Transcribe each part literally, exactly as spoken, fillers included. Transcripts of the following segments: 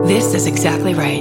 This is Exactly Right.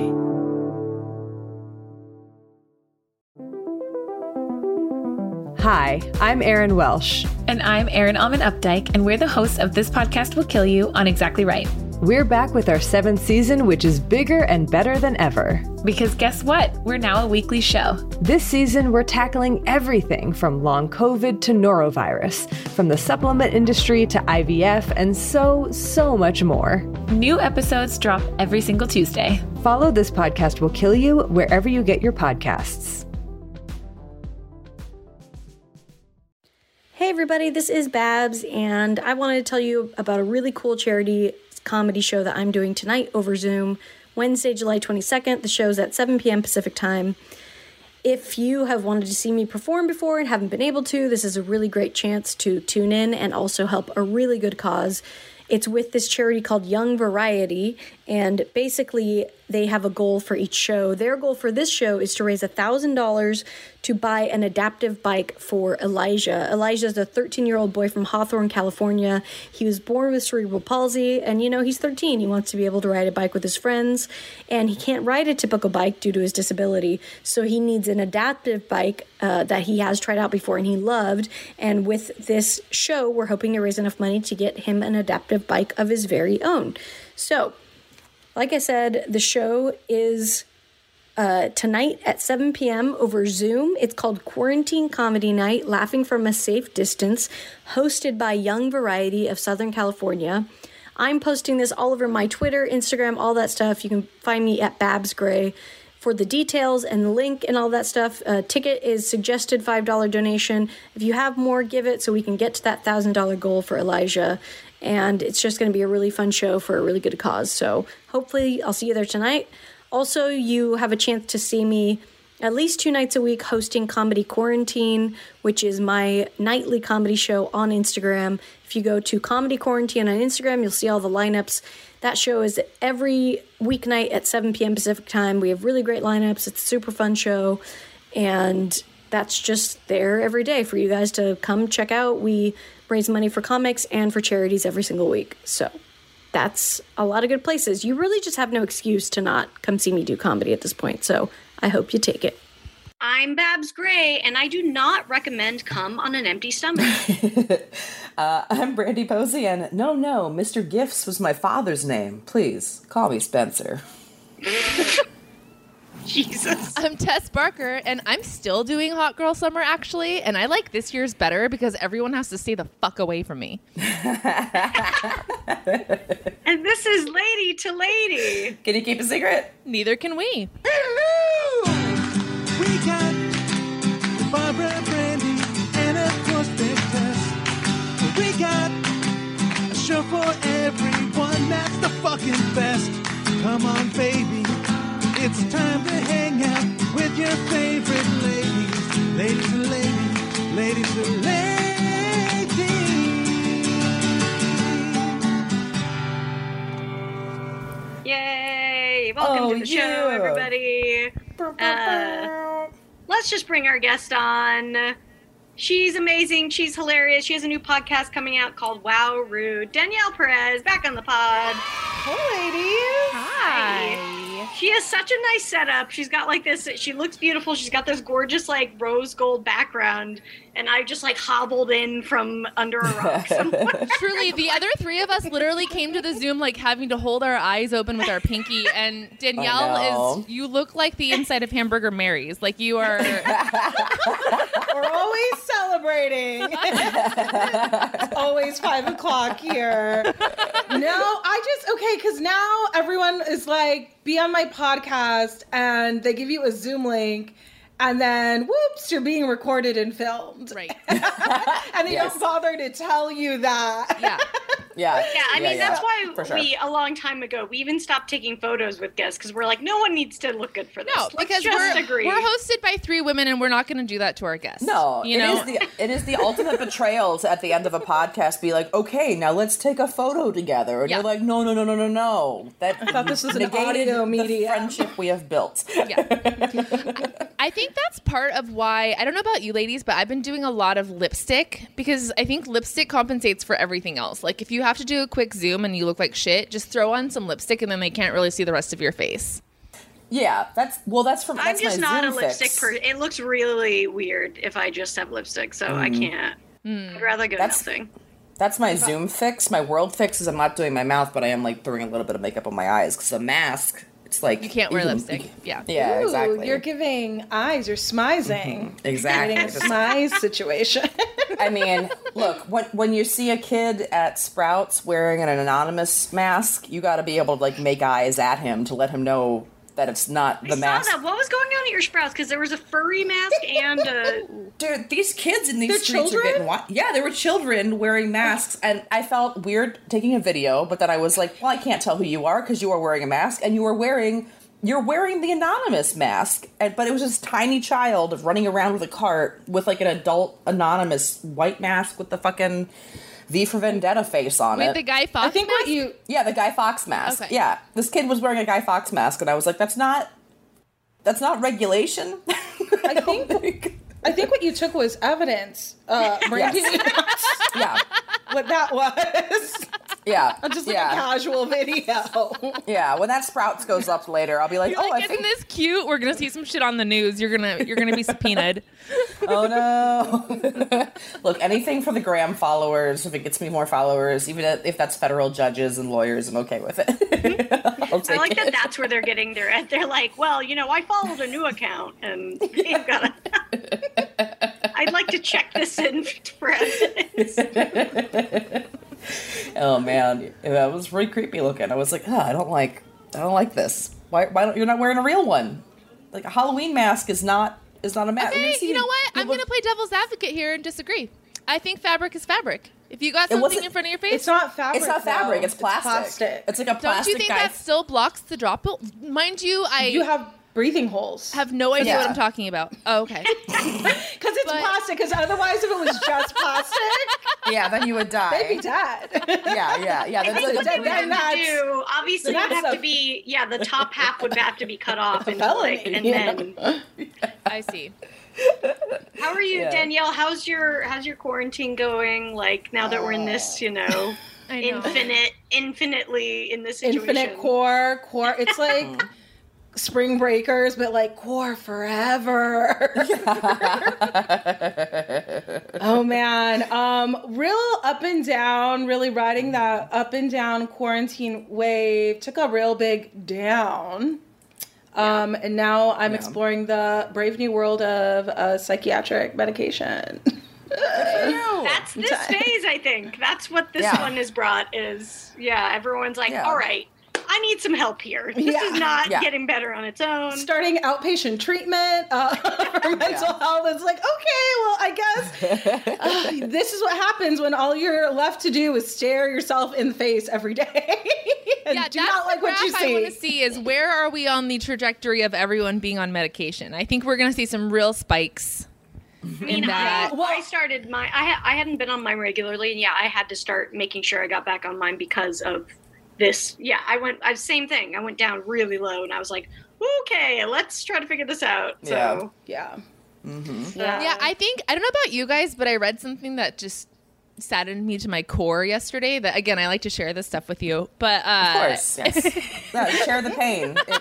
Hi, I'm Erin Welsh. And I'm Erin Alman Updike, and we're the hosts of This Podcast Will Kill You on Exactly Right. We're back with our seventh season, which is bigger and better than ever. Because guess what? We're now a weekly show. This season, we're tackling everything from long COVID to norovirus, from the supplement industry to I V F, and so, so much more. New episodes drop every single Tuesday. Follow This Podcast Will Kill You wherever you get your podcasts. Hey everybody, this is Babs, and I wanted to tell you about a really cool charity comedy show that I'm doing tonight over Zoom, Wednesday, July twenty-second. The show's at seven p.m. Pacific time. If you have wanted to see me perform before and haven't been able to, this is a really great chance to tune in and also help a really good cause. It's with this charity called Young Variety, and basically they have a goal for each show. Their goal for this show is to raise one thousand dollars to buy an adaptive bike for Elijah. Elijah is a thirteen-year-old boy from Hawthorne, California. He was born with cerebral palsy, and you know, he's thirteen. He wants to be able to ride a bike with his friends, and he can't ride a typical bike due to his disability. So he needs an adaptive bike uh, that he has tried out before and he loved. And with this show, we're hoping to raise enough money to get him an adaptive bike of his very own. So, like I said, the show is uh, tonight at seven p.m. over Zoom. It's called Quarantine Comedy Night, Laughing from a Safe Distance, hosted by Young Variety of Southern California. I'm posting this all over my Twitter, Instagram, all that stuff. You can find me at Babs Gray for the details and the link and all that stuff. Uh, ticket is suggested five dollars donation. If you have more, give it so we can get to that one thousand dollars goal for Elijah. And it's just going to be a really fun show for a really good cause. So hopefully I'll see you there tonight. Also, you have a chance to see me at least two nights a week hosting Comedy Quarantine, which is my nightly comedy show on Instagram. If you go to Comedy Quarantine on Instagram, you'll see all the lineups. That show is every weeknight at seven p.m. Pacific time. We have really great lineups. It's a super fun show. And that's just there every day for you guys to come check out. We raise money for comics and for charities every single week. So that's a lot of good places. You really just have no excuse to not come see me do comedy at this point. So I hope you take it. I'm Babs Gray, and I do not recommend come on an empty stomach. uh, I'm Brandy Posey, and no, no, Mister Gifts was my father's name. Please, call me Spencer. Jesus. I'm Tess Barker, and I'm still doing Hot Girl Summer, actually, and I like this year's better because everyone has to stay the fuck away from me. And this is Lady to Lady. Can you keep a secret? Neither can we. Hello! We got Barbara, Brandy, and of course Big Tess. We got a show for everyone that's the fucking best. Come on, baby. It's time to hang out with your favorite ladies. Ladies and ladies, ladies and ladies. Yay! Welcome Oh, to the yeah. show, everybody. Uh, let's just bring our guest on. She's amazing. She's hilarious. She has a new podcast coming out called Wow Rude. Danielle Perez, back on the pod. Hey, ladies. Hi. She has such a nice setup. She's got like this, she looks beautiful. She's got this gorgeous like rose gold background. And I just like hobbled in from under a rock somewhere. Truly, the other three of us literally came to the Zoom like having to hold our eyes open with our pinky. And Danielle is, you look like the inside of Hamburger Mary's. Like you are. We're always celebrating. It's always five o'clock here. No, I just, okay, because now everyone is like, be on my podcast, and they give you a Zoom link. And then, whoops, you're being recorded and filmed. Right. And they Yes. don't bother to tell you that. Yeah. Yeah. Yeah, I mean, yeah, that's yeah. why For sure. we, a long time ago, we even stopped taking photos with guests because we're like, no one needs to look good for this. No, Let's because just we're, agree. we're hosted by three women and we're not going to do that to our guests. No, you it know? is the it is the ultimate betrayal to at the end of a podcast be like, okay, now let's take a photo together, and Yeah. you're like, no, no, no, no, no, no. That I thought this was an negated audio the media. friendship we have built. Yeah. I I think that's part of why, I don't know about you ladies, but I've been doing a lot of lipstick because I think lipstick compensates for everything else. Like if you have to do a quick zoom and you look like shit, just throw on some lipstick and then they can't really see the rest of your face. Yeah, that's well. That's from. That's I'm just my not Zoom a lipstick fix. person. It looks really weird if I just have lipstick, so mm. I can't. Mm. I'd rather go that's, nothing. That's my Zoom fix. My world fix is I'm not doing my mouth, but I am like throwing a little bit of makeup on my eyes because the mask. It's like you can't wear ew, lipstick. Yeah. Yeah, Ooh, exactly. You're giving eyes. You're smizing. Mm-hmm. Exactly. Getting a smize situation. I mean, look, when when you see a kid at Sprouts wearing an anonymous mask, you got to be able to like make eyes at him to let him know that it's not the I mask. saw that. What was going on at your Sprouts? Because there was a furry mask and a... Dude, these kids in these They're streets children? are getting wild. Yeah, there were children wearing masks, and I felt weird taking a video, but then I was like, well, I can't tell who you are because you are wearing a mask, and you are wearing... You're wearing the anonymous mask, and, but it was this tiny child running around with a cart with like an adult anonymous white mask with the fucking V for Vendetta face on Wait, it. the Guy Fawkes I think mask? what you... Yeah, the Guy Fawkes mask. Okay. Yeah, this kid was wearing a Guy Fawkes mask, and I was like, that's not... That's not regulation. I think... I think what you took was evidence. Uh, Brandy, Yes. Yeah. what that was. Yeah. Just like yeah. a casual video. Yeah, when that Sprouts goes up later, I'll be like, You're oh, like, I isn't think... this cute? We're gonna see some shit on the news. You're gonna you're gonna be subpoenaed. Oh no. Look, anything for the gram followers, if it gets me more followers, even if that's federal judges and lawyers, I'm okay with it. I'll take I like it. that that's where they're getting their... They're like, well, you know, I followed a new account, and they've got to... I'd like to check this in for evidence. Oh man, that was really creepy looking. I was like, oh, I don't like, I don't like this. Why? Why don't you're not wearing a real one? Like a Halloween mask is not is not a mask. Okay, you know what? I'm gonna play devil's advocate here and disagree. I think fabric is fabric. If you got something in front of your face, It's not fabric. It's not fabric. though. It's plastic. It's plastic. It's like a don't plastic you think guy. that still blocks the drop? Mind you, I You have breathing holes. have no idea Yeah. what I'm talking about. Oh, okay. Because it's But- plastic. Because otherwise, if it was just plastic, Yeah, then you would die. they'd be dead. Yeah, yeah, yeah. I That's think like what a they would then have to that's- do, obviously, then would have that's to a- be, yeah, the top half would have to be cut off. And felony, like, and yeah. then... I see. How are you, Yeah. Danielle? How's your how's your quarantine going? Like, now that we're in this, you know, I know. infinite, infinitely in this situation. Infinite core, core. It's like Spring Breakers, but like core forever. Oh man, um, real up and down. Really riding that up and down quarantine wave. Took a real big down. Um, and now I'm Yeah. exploring the brave new world of uh, psychiatric medication. That's this phase, I think. That's what this Yeah. one has brought is, yeah, everyone's like, Yeah. all right, I need some help here. This Yeah. is not Yeah. getting better on its own. Starting outpatient treatment uh, for mental Yeah. health. It's like, okay, well, I guess uh, this is what happens when all you're left to do is stare yourself in the face every day and Yeah, do that's not like the what you graph I want to see. see is where are we on the trajectory of everyone being on medication? I think we're going to see some real spikes. I mean, in that. I, well, I started my, I, ha- I hadn't been on mine regularly, and yeah, I had to start making sure I got back on mine because of this. Yeah, I went, I, same thing. I went down really low, and I was like, okay, let's try to figure this out. So, Yeah. Mm-hmm. Yeah. Yeah, I think I don't know about you guys, but I read something that just saddened me to my core yesterday. That again, I like to share this stuff with you, but uh, Of course, yes. No, share the pain. It,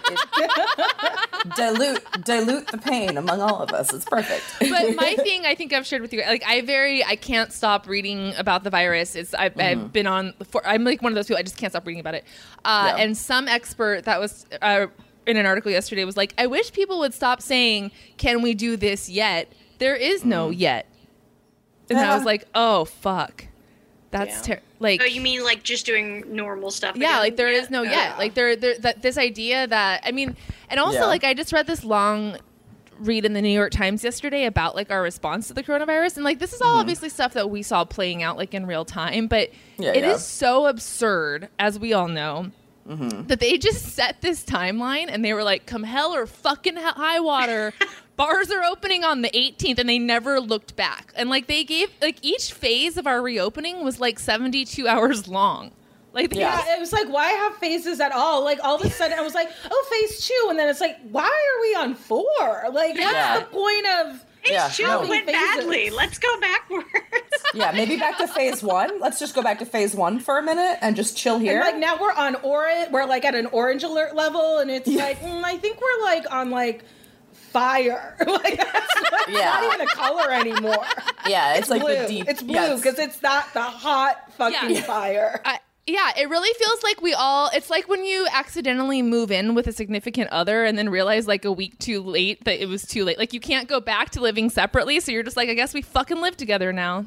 it, dilute, dilute the pain among all of us. It's perfect. But my thing, I think I've shared with you. Like, I very, I can't stop reading about the virus. It's I've, I've been on. For, I'm like one of those people. I just can't stop reading about it. Uh, Yeah. And some expert that was uh, in an article yesterday was like, I wish people would stop saying, "Can we do this yet?" There is no yet. And I was like, oh fuck, that's Yeah. ter- like. oh, you mean like just doing normal stuff? Yeah, again? like there is no Yeah. yet. Like there, there that this idea that I mean, and also Yeah. like I just read this long read in the New York Times yesterday about like our response to the coronavirus, and like this is all obviously stuff that we saw playing out like in real time, but Yeah, it is yeah. so absurd, as we all know. That they just set this timeline and they were like, come hell or fucking h- high water, bars are opening on the eighteenth, and they never looked back. And like they gave like each phase of our reopening was like seventy-two hours long. Like, they Yeah. just- Yeah, it was like, why have phases at all? Like, all of a sudden, I was like, oh, phase two. And then it's like, why are we on four? Like, Yeah. what's the point of... Phase Yeah, two no. went Phases. badly. Let's go backwards. Yeah, maybe back to phase one. Let's just go back to phase one for a minute and just chill here. And like now we're on orange, we're like at an orange alert level, and it's like mm, I think we're like on like fire. Like that's not, Yeah. not even a color anymore. yeah, it's, like blue. the deep. It's blue yes. because it's that the hot fucking Yeah. fire. I, yeah, it really feels like we all, it's like when you accidentally move in with a significant other and then realize like a week too late that it was too late. Like you can't go back to living separately. So you're just like, I guess we fucking live together now.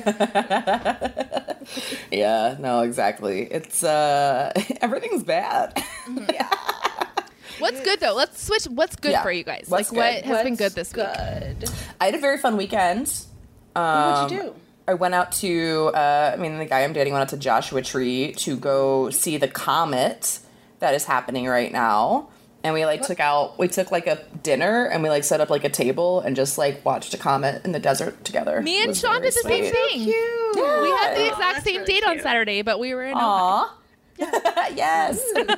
Yeah, no, exactly. It's, uh, everything's bad. What's good though? Let's switch. What's good Yeah. for you guys? What's like what good? has been good What's this week? good? I had a very fun weekend. Um, What'd you do? I went out to, uh, I mean, the guy I'm dating went out to Joshua Tree to go see the comet that is happening right now. And we like took out, we took like a dinner and we like set up like a table and just like watched a comet in the desert together. Me It and was Sean very did the same sweet. thing. Cute. We had the Yeah. exact that's same really date on cute. Saturday, but we were in. Aw. Yes.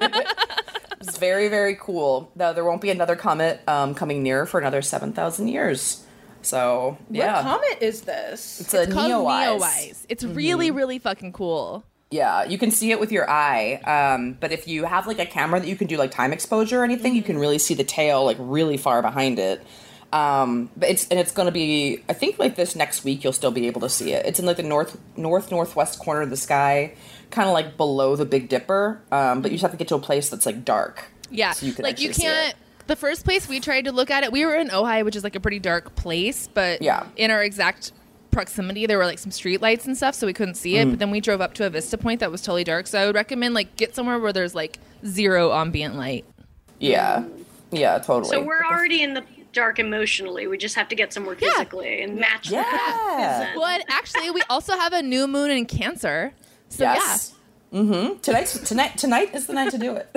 It's very, very cool. Though there won't be another comet um, coming near for another seven thousand years. So, yeah. What comet is this? It's a It's called Neowise. Neowise. It's really, really fucking cool. Yeah, you can see it with your eye. Um, but if you have like a camera that you can do like time exposure or anything, you can really see the tail like really far behind it. Um, but it's and it's going to be, I think like this next week you'll still be able to see it. It's in like the north north northwest corner of the sky, kind of like below the Big Dipper. Um, but you just have to get to a place that's like dark. Yeah, so you can like you actually see can't. it. The first place we tried to look at it, we were in Ojai, which is like a pretty dark place, but Yeah. in our exact proximity, there were like some street lights and stuff, so we couldn't see it. Mm. But then we drove up to a vista point that was totally dark. So I would recommend like get somewhere where there's like zero ambient light. Yeah, yeah, totally. So we're already in the dark emotionally. We just have to get somewhere physically and match Yeah. that. Well, and actually, we also have a new moon in Cancer. So Yes. Mm-hmm. Tonight's tonight. Tonight is the night to do it.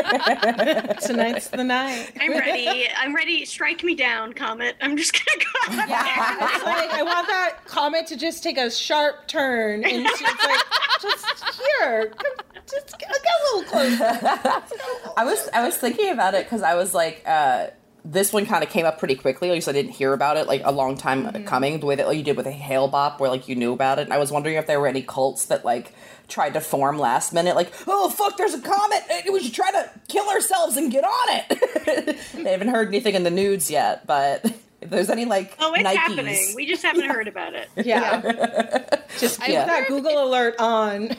Tonight's the night. I'm ready. I'm ready. Strike me down, Comet. I'm just gonna go out there. It's like I want that comet to just take a sharp turn and it's like just here, come, just get, get a little closer. I was I was thinking about it because I was like, uh, this one kind of came up pretty quickly. At least I didn't hear about it like a long time Mm-hmm. coming. The way that like, you did with a Hail Bop, where like you knew about it. And I was wondering if there were any cults that like tried to form last minute, like, oh fuck, there's a comet. We should try to kill ourselves and get on it. They haven't heard anything in the news yet, but if there's any like Oh, it's Nikes, happening. We just haven't heard about it. Yeah, just keep Yeah. that Google alert on.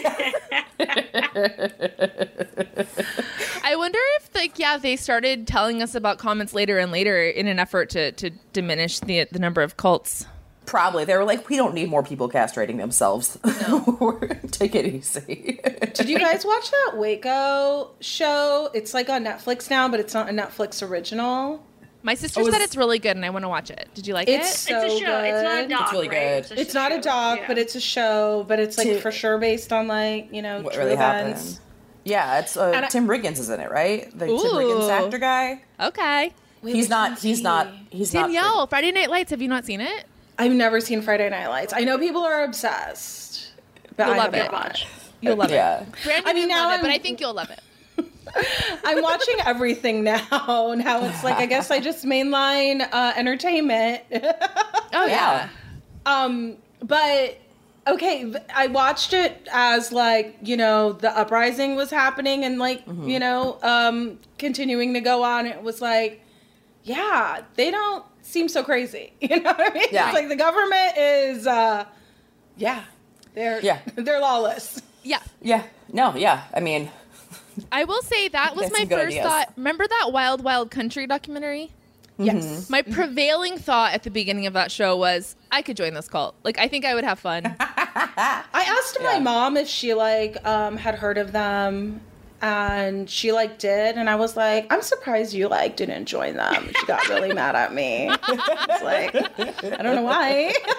I wonder if, like, yeah, they started telling us about comments later and later in an effort to, to diminish the the number of cults. Probably they were like, we don't need more people castrating themselves. No. Take it easy. Did you guys watch that Waco show? It's like on Netflix now, but it's not a Netflix original. My sister Oh, said is- it's really good, and I want to watch it. Did you like It's it? so it's a show. good. It's not a doc. It's really right? good. a It's not a show. doc, Yeah. but it's a show. But it's like To- for sure based on like you know What true really events. happened? Yeah, it's uh, And I- Tim Riggins is in it, right? The Tim Ooh. Riggins actor guy. Okay. Wait, he's which not. one's He's he? not. He's Danielle, not. Friday Night Lights. Have you not seen it? I've never seen Friday Night Lights. I know people are obsessed, but You'll I love have it. not. You'll love Yeah. it. Brandon, I mean, you now love it, I'm- but I think you'll love it. I'm watching everything now. Now it's like I guess I just mainline uh, entertainment. Oh, yeah. Um, but okay, I watched it as like, you know, the uprising was happening and like, you know, um, continuing to go on. It was like, yeah, they don't seem so crazy. You know what I mean? Yeah. It's like the government is, uh, yeah, they're, Yeah. they're lawless. Yeah. Yeah. No. Yeah. I mean, I will say that was That's my some good first ideas. thought. Remember that Wild Wild Country documentary? Yes. My prevailing thought at the beginning of that show was, I could join this cult. Like, I think I would have fun. I asked my Yeah. mom if she like um had heard of them and she like did and I was like, I'm surprised you like didn't join them. She got really mad at me. It's like, I don't know why. It's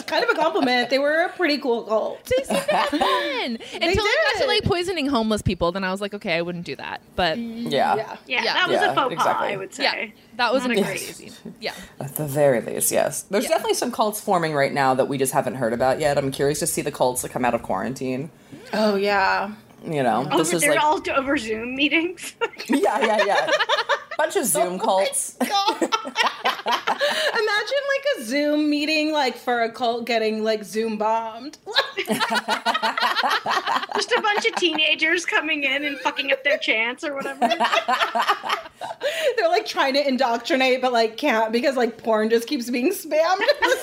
kind of a compliment. They were a pretty cool cult. They seemed to have fun. Until it got to like poisoning homeless people, then I was like, okay, I wouldn't do that. But Yeah. Yeah. Yeah, Yeah. that was Yeah, a faux pas, exactly. I would say. yeah, that was Not an a great- crazy. Yeah. At the very least, yes. There's Yeah. definitely some cults forming right now that we just haven't heard about yet. I'm curious to see the cults that come out of quarantine. Oh yeah. You know, Over, this is they're like, all over Zoom meetings. yeah, yeah, yeah. Bunch of Zoom cults. Imagine like a Zoom meeting, like for a cult getting like Zoom bombed. Just a bunch of teenagers coming in and fucking up their chants or whatever. They're like trying to indoctrinate, but like can't because like porn just keeps being spammed.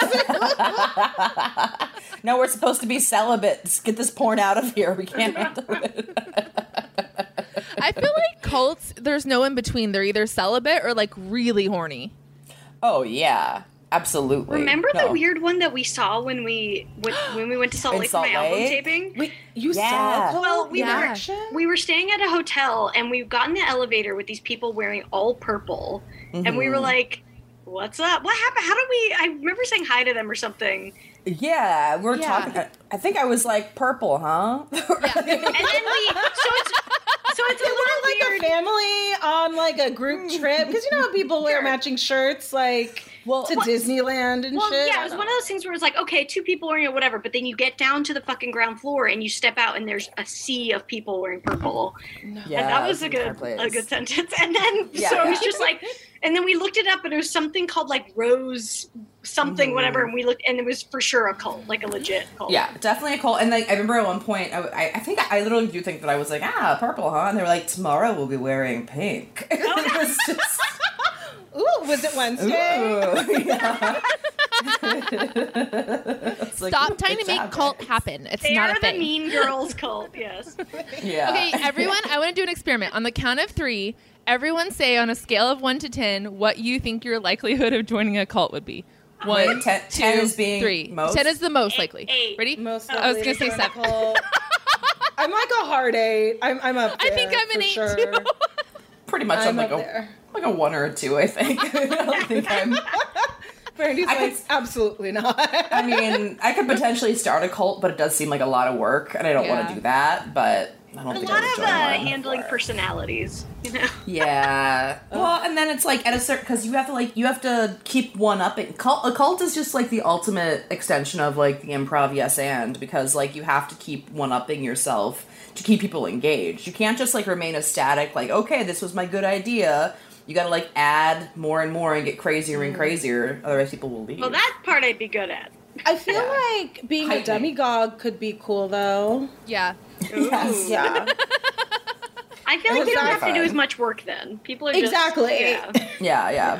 No, we're supposed to be celibate. Just get this porn out of here. We can't handle it. I feel like cults, there's no in between. They're either celibate or like really horny. Oh yeah, absolutely. Remember the No. weird one that we saw when we when, when we went to Salt In Lake Salt for my album Lake? taping? Wait, you Yeah. saw a cult Well, we Yeah. action? were we were staying at a hotel and we got in the elevator with these people wearing all purple, and we were like, "What's up? What happened? How did we?" I remember saying hi to them or something, Yeah, we're Yeah. talking. I think I was like purple, huh? and then we so it's so it's a They little were like weird. a family on like a group trip because you know how people wear Sure. matching shirts like Well, to what- Disneyland and Well, shit. yeah, it was one of those things where it's like, okay, two people wearing it, whatever, but then you get down to the fucking ground floor and you step out and there's a sea of people wearing purple. Yeah, and that was it's a an good entire a place. good sentence. And then Yeah, so it was yeah. just like, and then we looked it up and it was something called like Rose something Mhm. whatever, and we looked and it was for sure a cult, like a legit cult. Yeah, definitely a cult. And like I remember at one point, I, I, I think I literally do think that I was like, ah, purple, huh? And they were like, tomorrow we'll be wearing pink. And it was just, Ooh, was it Wednesday? ooh, yeah. It's like, Stop ooh, trying good to make job, cult guys. happen. It's They not are a the thing. Mean Girls cult, yes. Yeah. Okay, everyone, I want to do an experiment. On the count of three, everyone say on a scale of one to ten what you think your likelihood of joining a cult would be. One, Wait, ten- two, ten is being three. most? Ten is the most Eight, likely. eight. Ready? Most I was gonna likely say to join a seven. cult. I'm like a hard eight. I'm I'm up I there. think I'm an for eight, sure. too. Pretty much I'm I'm like up a there. like a one or a two, I think. I don't think I'm. Brandy's I like could- absolutely not. I mean, I could potentially start a cult, but it does seem like a lot of work, and I don't want Yeah. to do that. But I don't A think lot I would of join uh, one. handling personalities, you know. Yeah. Well, and then it's like at a certain because you have to like you have to keep one up. It cult a cult is just like the ultimate extension of like the improv yes and because like you have to keep one upping yourself to keep people engaged. You can't just like remain a static like okay this was my good idea. You got to like add more and more and get crazier and crazier. Otherwise, people will leave. Well, that part I'd be good at. I feel Yeah. like being Heightening. a demagogue could be cool though. Yeah. Yes. Yeah. I feel like was they don't very have to do fun. as much work then. People are just, Exactly. yeah. Yeah. Yeah.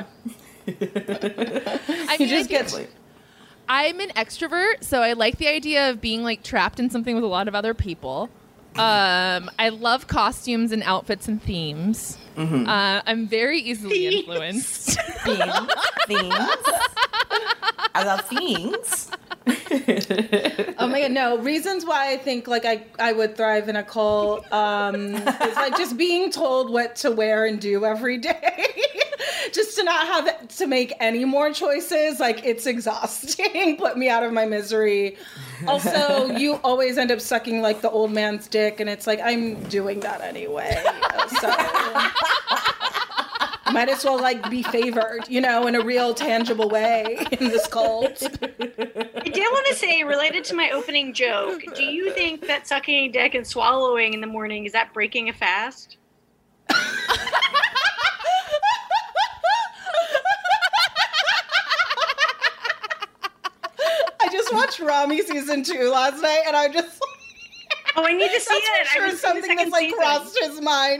I You mean, just I get think- I'm an extrovert, so I like the idea of being like trapped in something with a lot of other people. Um, I love costumes and outfits and themes. Mm-hmm. Uh, I'm very easily Themes. influenced. Things. Things. I love things. Oh my god, no. Reasons why I think like I, I would thrive in a cult um is like just being told what to wear and do every day. Just to not have to make any more choices, like it's exhausting. Put me out of my misery. Also, you always end up sucking like the old man's dick, and it's like I'm doing that anyway. So might as well like be favored, you know, in a real tangible way in this cult. I did want to say, related to my opening joke, do you think that sucking a dick and swallowing in the morning, is that breaking a fast? I just watched Rami season two last night, and I just Oh, I need to see that's it. for I sure was something something the that's second like season. crossed his mind.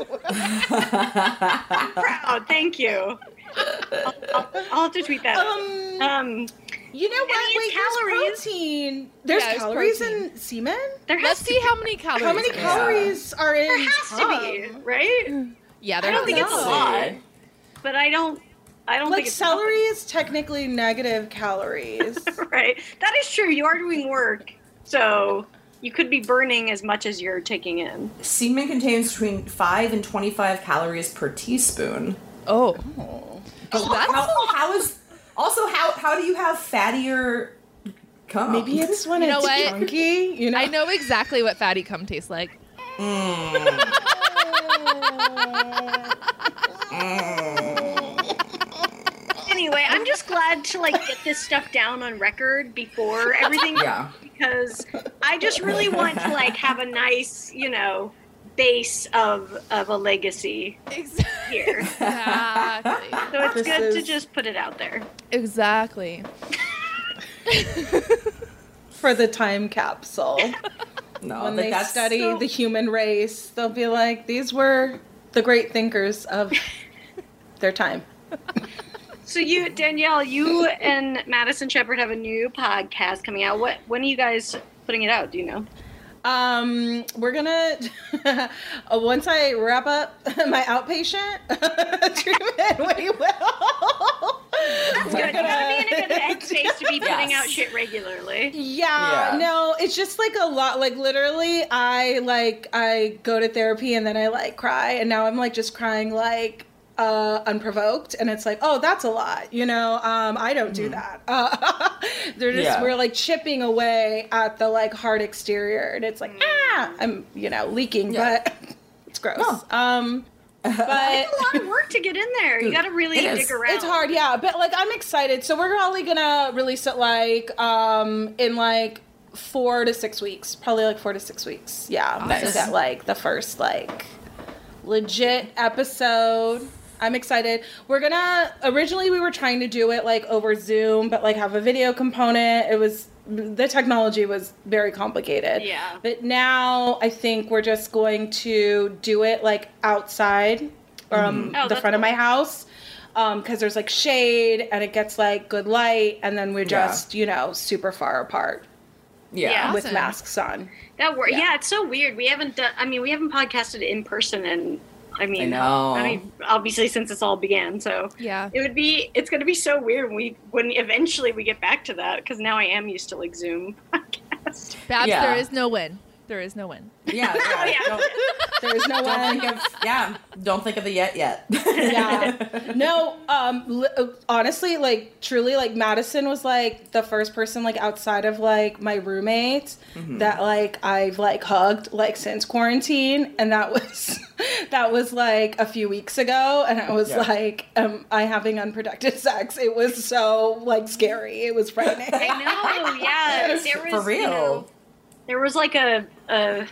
I'm proud. Thank you. I'll, I'll, I'll have to tweet that. um, Um, you know I what? mean, Wait, calories. there's protein. There's Yeah, there's calories protein. in semen. there has Let's to see be. how many calories. How many there is. calories are in? There has to be, cum? right? Yeah, I there don't think has it's a to be. lot, but I don't. I don't Like think it's celery is technically negative calories. right. That is true. You are doing work, so you could be burning as much as you're taking in. Semen contains between five and twenty-five calories per teaspoon. Oh. But how, how is also how how do you have fattier cum. Maybe it's when You know it's what? chunky. You know, I know exactly what fatty cum tastes like. Anyway, I'm just glad to like get this stuff down on record before everything. Yeah. Because I just really want to like have a nice, you know, base of of a legacy here. Exactly. So it's This good to is- just put it out there. Exactly. for the time capsule. No, When but they that's study still- the human race, they'll be like, these were the great thinkers of their time. So you, Danielle, you and Madison Shepard have a new podcast coming out. What? When are you guys putting it out? Do you know? Um, we're gonna uh, once I wrap up my outpatient treatment, we will. That's good. You gotta be in a good headspace to be putting Yes. out shit regularly. Yeah, Yeah. no, it's just like a lot. Like literally, I like I go to therapy and then I like cry, and now I'm like just crying like uh unprovoked, and it's like, oh, that's a lot, you know. Um, I don't do that. Uh, they're just Yeah. we're like chipping away at the like hard exterior, and it's like ah, I'm you know leaking, Yeah. but it's gross. No. Um, but It's a lot of work to get in there. You gotta really it is. dig around. it's hard, yeah, but like I'm excited. So we're probably gonna release it like um in like four to six weeks. Probably like four to six weeks. Yeah. Nice. Is that like the first like legit episode. I'm excited. We're gonna originally we were trying to do it like over Zoom, but like have a video component. It was the technology was very complicated. Yeah. But now I think we're just going to do it like outside um Oh, the that's front of my cool. house. Um, because there's like shade and it gets like good light, and then we're Yeah. just, you know, super far apart Yeah. Yeah. with Awesome. masks on. That work. Yeah. Yeah. It's so weird. We haven't done. I mean, we haven't podcasted in person, and I mean, I know. I mean, obviously since this all began. So Yeah. it would be. It's going to be so weird when we when eventually we get back to that, because now I am used to like Zoom podcast. Babs, Yeah. there is no win. There is no win. Yeah. yeah. yeah. Don't, There's no don't one. think of yeah. Don't think of the yet yet. Yeah. No, um li- uh, honestly, like truly like Madison was like the first person like outside of like my roommate that like I've like hugged like since quarantine, and that was that was like a few weeks ago, and I was Yeah. like am I having unprotected sex? It was so like scary. It was frightening. I know. Yeah. There was For real. You know, there was like a. a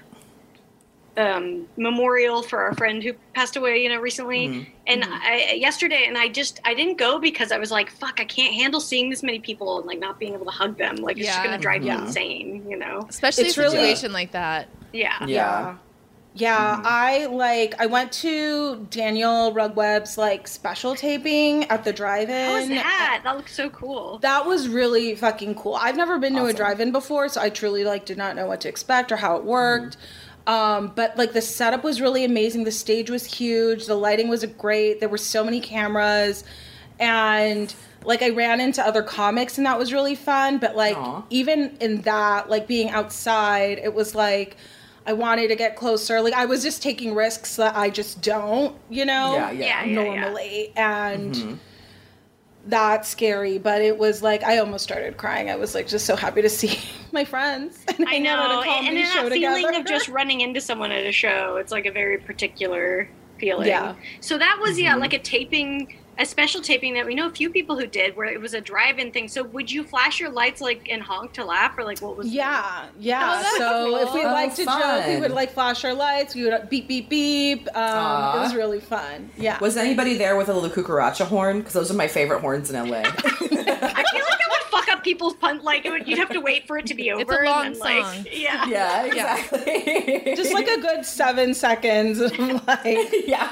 um memorial for our friend who passed away, you know, recently. And I yesterday and I just I didn't go because I was like, fuck, I can't handle seeing this many people and like not being able to hug them. Like it's just Yeah. gonna drive Yeah. me insane, you know? Especially It's a really- situation like that. Yeah. Yeah. Yeah, I like I went to Daniel Rugwebb's like special taping at the drive-in. How was that? That looks so cool. That was really fucking cool. I've never been to a Awesome. drive-in before, so I truly like did not know what to expect or how it worked. Um, but like the setup was really amazing. The stage was huge. The lighting was great. There were so many cameras, and like I ran into other comics, and that was really fun. But like Aw. even in that, like being outside, it was like I wanted to get closer. Like I was just taking risks that I just don't, you know, Yeah, yeah. Yeah, yeah. normally, and. That's scary, but it was like I almost started crying. I was like just so happy to see my friends and I hang out at know. a comedy And then show that feeling together. of just running into someone at a show, it's like a very particular feeling. Yeah. So that was, yeah, like a taping, a special taping that we know a few people who did, where it was a drive-in thing. So would you flash your lights like and honk to laugh, or like what was? Yeah, yeah. Oh, that's so cool. if we Oh, like to joke, we fun. would like flash our lights. We would beep, beep, beep. Um, Aw. it was really fun. Yeah. Was anybody there with a little cucaracha horn? Because those are my favorite horns in L A. I feel like that would fuck up people's punt. Like it would, you'd have to wait for it to be over. It's a long and then, like, song. Yeah. yeah, exactly. Just like a good seven seconds of like. yeah.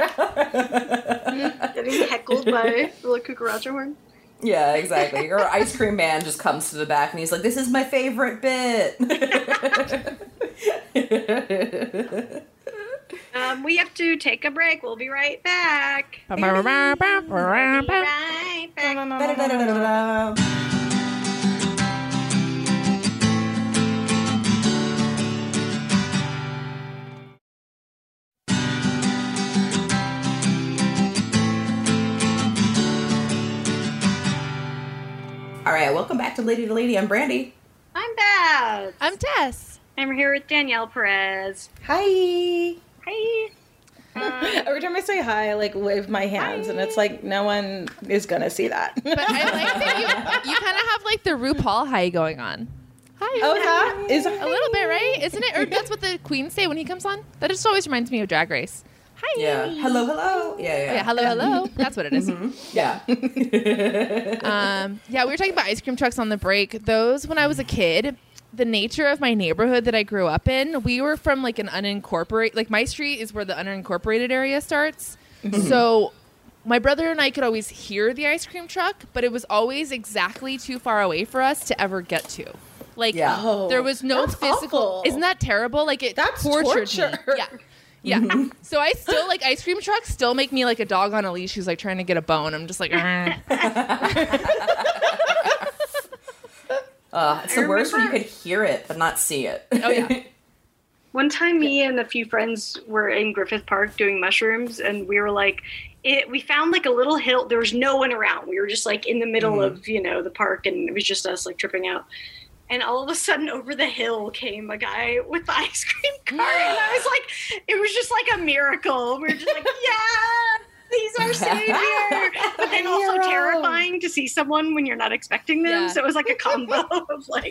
Getting heckled by the little cucaracha horn. Yeah, exactly. Or Ice Cream Man just comes to the back and he's like, "This is my favorite bit." Um, we have to take a break. We'll be right back. We'll be right back. All right, welcome back to Lady to Lady. I'm Brandy. I'm Babs. I'm Tess. I'm here with Danielle Perez. Hi. Hi. Uh, Every time I say hi, I like wave my hands, hi. And it's like no one is gonna see that. But I like that you you kind of have like the RuPaul hi going on. Hi. Oh, that is a little bit, right? Isn't it? Or that's what the queens say when he comes on. That just always reminds me of Drag Race. Hi. Yeah. Hello, hello. Yeah, yeah. Yeah. Hello, hello. That's what it is. Mm-hmm. Yeah. um. Yeah. We were talking about ice cream trucks on the break. Those when I was a kid. The nature of my neighborhood that I grew up in, we were from like an unincorporated, like my street is where the unincorporated area starts. Mm-hmm. So my brother and I could always hear the ice cream truck, but it was always exactly too far away for us to ever get to. Like yeah. oh, there was no physical. Awful. Isn't that terrible? Like it that's tortured torture. me. Yeah. Yeah. Mm-hmm. So I still like ice cream trucks still make me like a dog on a leash who's like trying to get a bone. I'm just like, Uh, it's the worst when you could hear it but not see it. Oh, yeah. One time me and a few friends were in Griffith Park doing mushrooms, and we were like, it, we found like a little hill. There was no one around. We were just like in the middle mm. of, you know, the park, and it was just us like tripping out. And all of a sudden over the hill came a guy with the ice cream cart. And I was like, it was just like a miracle. We were just like, yeah, he's our savior. But then also Hero. terrifying to see someone when you're not expecting them. Yeah. So it was like a combo of like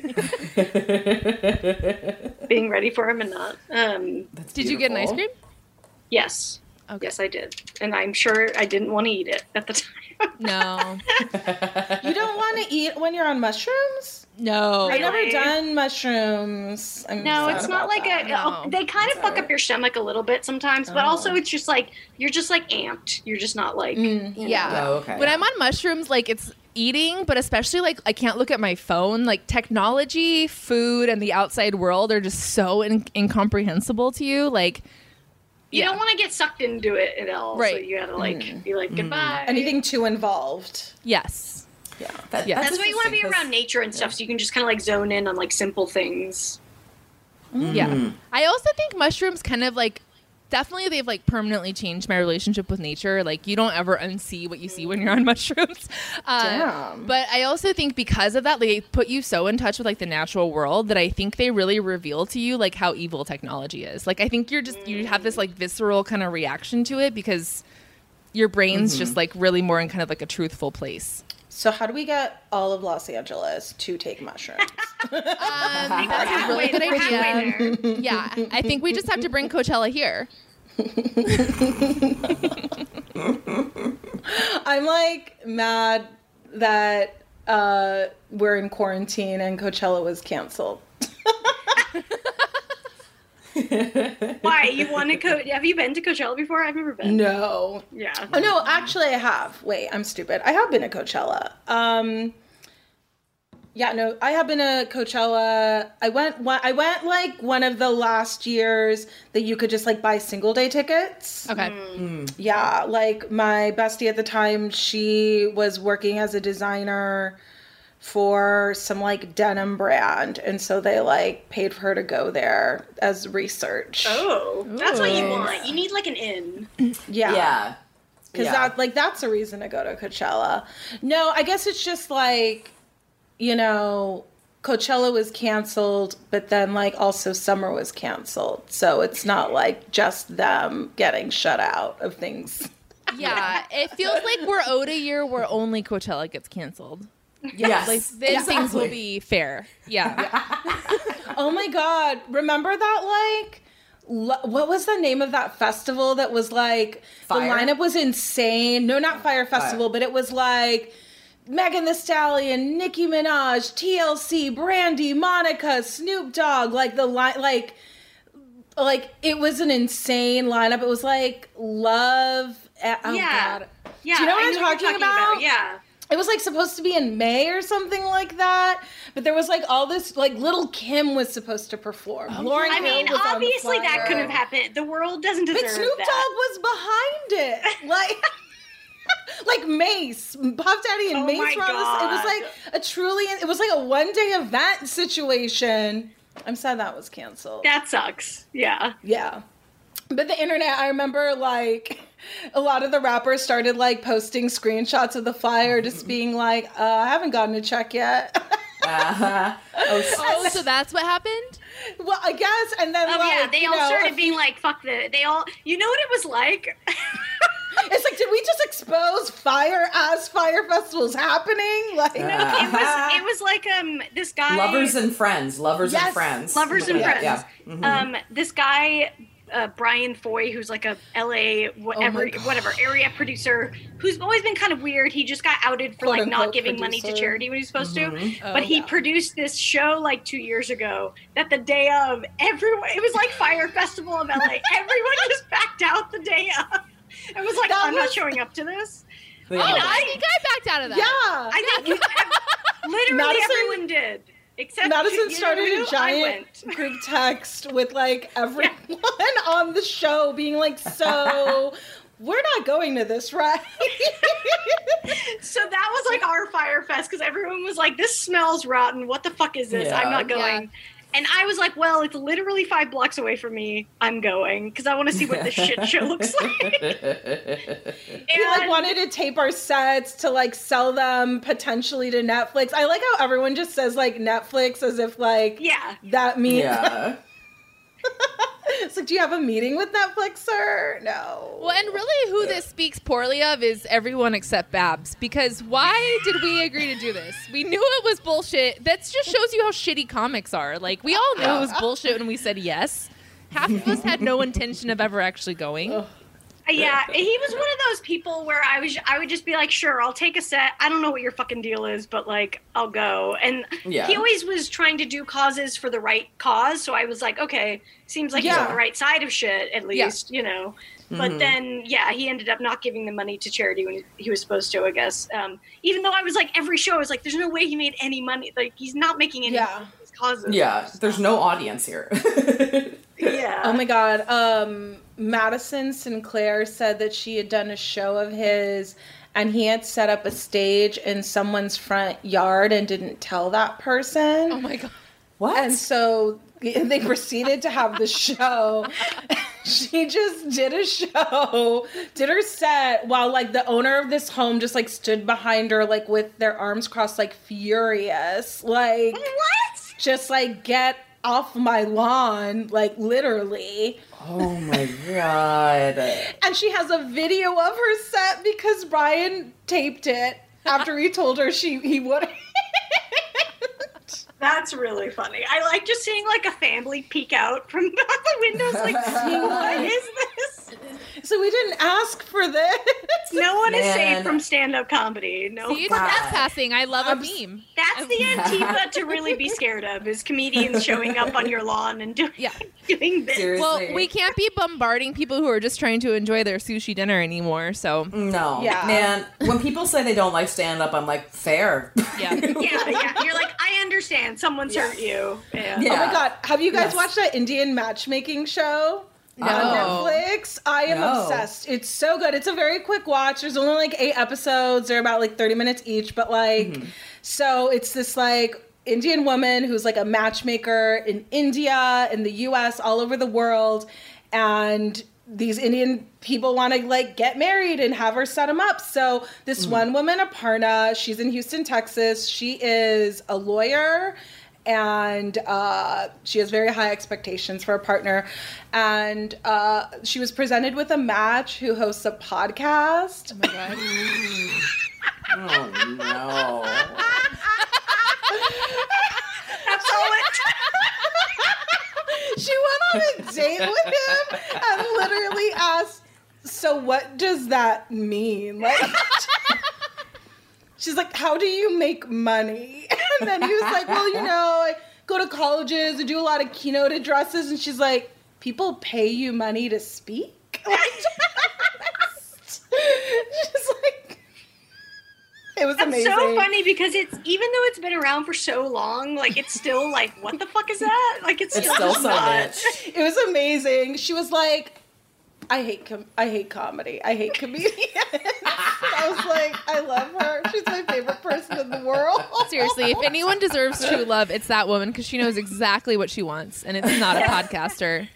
being ready for him and not. Um, That's did you get an ice cream? yes. Okay. Yes, I did. And I'm sure I didn't want to eat it at the time. No. You don't want to eat when you're on mushrooms? No. I've never Really? done mushrooms. I'm No, sad it's not about like that. a. No. They kind of fuck up your stomach a little bit sometimes, but Oh. also it's just like you're just like amped. You're just not like. Mm. you know. Yeah. Oh, okay. When I'm on mushrooms, like it's eating, but especially like I can't look at my phone. Like technology, food, and the outside world are just so in- incomprehensible to you. Like, You yeah. don't want to get sucked into it at all. So Right. you gotta like be like goodbye. Anything too involved. Yes. Yeah. That, Yeah. That's why you want to be interesting, around nature and stuff, so you can just kind of like zone in on like simple things. Yeah. I also think mushrooms kind of like definitely they've like permanently changed my relationship with nature. Like you don't ever unsee what you see when you're on mushrooms. Uh, Damn. But I also think because of that, they put you so in touch with like the natural world that I think they really reveal to you like how evil technology is. Like I think you're just you have this like visceral kind of reaction to it because your brain's Mm-hmm. just like really more in kind of like a truthful place. So how do we get all of Los Angeles to take mushrooms? Um, that's a really good We're halfway idea. there. Yeah, I think we just have to bring Coachella here. I'm like mad that uh, we're in quarantine and Coachella was canceled. Why you want to go? Have you been to Coachella before? I've never been. No. Yeah. Oh no, actually I have. Wait, I'm stupid. I have been to Coachella. Um Yeah, no, I have been to Coachella. I went one, I went like one of the last years that you could just like buy single day tickets. Okay. Yeah, like my bestie at the time, she was working as a designer for some like denim brand, and so they like paid for her to go there as research. Oh, that's what you Ooh. want. You need like an in. Yeah. Yeah. Because Yeah. that like that's a reason to go to Coachella. No, I guess it's just like, you know, Coachella was canceled, but then like also summer was canceled. So it's not like just them getting shut out of things. Yeah, it feels like we're owed a year where only Coachella gets canceled. Yes. Like then things will Exactly. be fair. Yeah. Oh my God. Remember that like lo- what was the name of that festival that was like Fire? the lineup was insane. No, not Fire Festival, Fire. but it was like Megan Thee Stallion, Nicki Minaj, T L C, Brandy, Monica, Snoop Dogg, like the line, like, like it was an insane lineup. It was like Love. At, oh Yeah. God. Yeah. Do you know what I I'm you're talking about? Yeah. It was like supposed to be in May or something like that, but there was like all this, like Little Kim was supposed to perform. Lauryn I mean, Hill was on the obviously that flyer. couldn't have happened. The world doesn't deserve But Snoop that. Dogg was behind it, like, like Mace, Puff Daddy, and Oh Mace my were on this. It was God. like a truly, it was like a one day event situation. I'm sad that was canceled. That sucks. Yeah. Yeah. But the internet, I remember like a lot of the rappers started like posting screenshots of the flyer, just being like, uh, I haven't gotten a check yet. Uh-huh. Oh, Oh, so that's what happened? Well, I guess, and then Oh like, yeah, they you all know, started being like, "Fuck the." They all, you know what it was like? It's like, did we just expose fire as Fire Festival's happening? Like, It was. It was like um this guy. Lovers and friends. Lovers Yes. and friends. Lovers and Yeah, friends. yeah. Mhm. Um, this guy, uh, Brian Foy, who's like a L A whatever, God. whatever area producer, who's always been kind of weird. He just got outed for Quote, like not unquote, giving money to producer. charity when he was supposed to. Oh, But he yeah. produced this show like two years ago. That the day of, everyone, it was like Fire Festival of L A. Everyone just backed out the day of. It was like, That I'm not was- showing up to this. Yeah. Oh, And I I, think I backed out of that. yeah. I think literally Madison- everyone did. Except Madison you know started who? a I giant went. group text with like everyone on the show being like, so we're not going to this, right? So that was like our Fire Fest because everyone was like, "This smells rotten. What the fuck is this? Yeah. I'm not going." Yeah. And I was like, "Well, it's literally five blocks away from me. I'm going because I want to see what this shit show looks like." We like And- wanted to tape our sets to like sell them potentially to Netflix. I like how everyone just says like Netflix as if like yeah, that means Yeah. it's like, do you have a meeting with Netflix, sir? No. Well, and really who this speaks poorly of is everyone except Babs. Because why did we agree to do this? We knew it was bullshit. That just shows you how shitty comics are. Like, we all knew it was bullshit when we said yes. Half of us had no intention of ever actually going. yeah. He was one of those people where I was, I would just be like, "Sure, I'll take a set. I don't know what your fucking deal is, but like, I'll go." And Yeah. he always was trying to do causes for the right cause. So I was like, "Okay, seems like he's Yeah. on the right side of shit at least, you know." But then, yeah, he ended up not giving the money to charity when he was supposed to, I guess. Um, even though I was like, every show, I was like, there's no way he made any money. Like, he's not making any Yeah. money from his causes. Yeah. There's no audience here. Yeah. Oh my god. Um Madison Sinclair said that she had done a show of his and he had set up a stage in someone's front yard and didn't tell that person. Oh my God. What? And so they proceeded to have the show. She just did a show, did her set while like the owner of this home just like stood behind her like with their arms crossed like furious. Like What? just like get off my lawn, like literally. Oh my god. And she has a video of her set because Brian taped it after he told her she he would. That's really funny. I like just seeing like a family peek out from the windows, like, what is this? So we didn't ask for this. No one is Man. safe from stand-up comedy. No, See, it's God. trespassing. I love a Abs- meme. that's the Antifa to really be scared of: is comedians showing up on your lawn and doing Yeah. doing this. Seriously. Well, we can't be bombarding people who are just trying to enjoy their sushi dinner anymore. So, No. Yeah. Man, when people say they don't like stand up, I'm like, fair. yeah. Yeah, yeah. You're like, I understand. Someone's hurt you. Yeah. Yeah. Oh my god, have you guys Yes. watched that Indian matchmaking show? No. On Netflix. I am No. obsessed. It's so good. It's a very quick watch. There's only like eight episodes. They're about like thirty minutes each, but like so it's this like Indian woman who's like a matchmaker in India, in the U S, all over the world, and these Indian people want to like get married and have her set them up. So this one woman, Aparna, she's in Houston, Texas. She is a lawyer and uh, she has very high expectations for a partner. And uh, she was presented with a match who hosts a podcast. Oh my God. Oh no. That's all it. She went on a date with him and literally asked, so what does that mean? Like, she's like, how do you make money? And then he was like, well, you know, I go to colleges and do a lot of keynote addresses. And she's like, people pay you money to speak? Like, just like, it was That's amazing. so funny because it's even though it's been around for so long, like it's still like, what the fuck is that? Like it's, It's still, still so not. niche. It was amazing. She was like, I hate com- I hate comedy. I hate comedians. I was like, I love her. She's my favorite person in the world. Seriously, if anyone deserves true love, it's that woman because she knows exactly what she wants, and it's not a podcaster.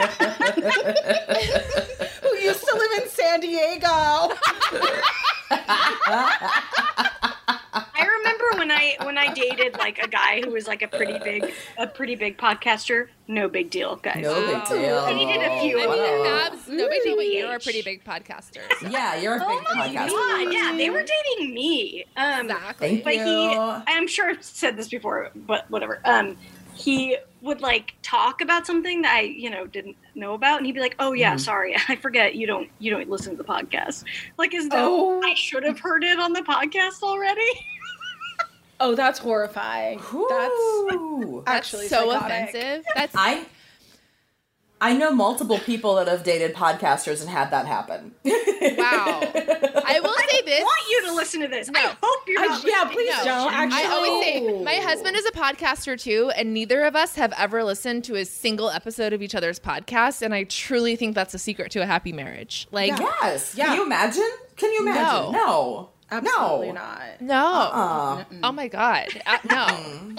Who used to live in San Diego. I remember when I when I dated dated like a guy who was like a pretty big, a pretty big podcaster. No big deal, guys. No big deal. He did a few. I of them. mean, Babs, no big deal, but you're a pretty big podcaster. Yeah, you're a big Oh my podcaster. god! Yeah, they were dating me. Um, Exactly. Thank but you. he, I'm sure I've said this before, but whatever. Um, he would like talk about something that I, you know, didn't know about, and he'd be like, "Oh yeah, sorry, I forget you don't you don't listen to the podcast." Like as though Oh. I should have heard it on the podcast already. Oh, that's horrifying. That's Ooh. That's actually so psychotic. offensive. That's I I know multiple people that have dated podcasters and had that happen. wow. I will say I this. want you to listen to this. I hope you're I- not. yeah, listening. please No. don't. Actually, I always say my husband is a podcaster too, and neither of us have ever listened to a single episode of each other's podcast, and I truly think that's a secret to a happy marriage. Like, Yeah. Yes. Yeah. Can you imagine? Can you imagine? No. No. Absolutely no. not. no, Uh, oh my god, uh, no.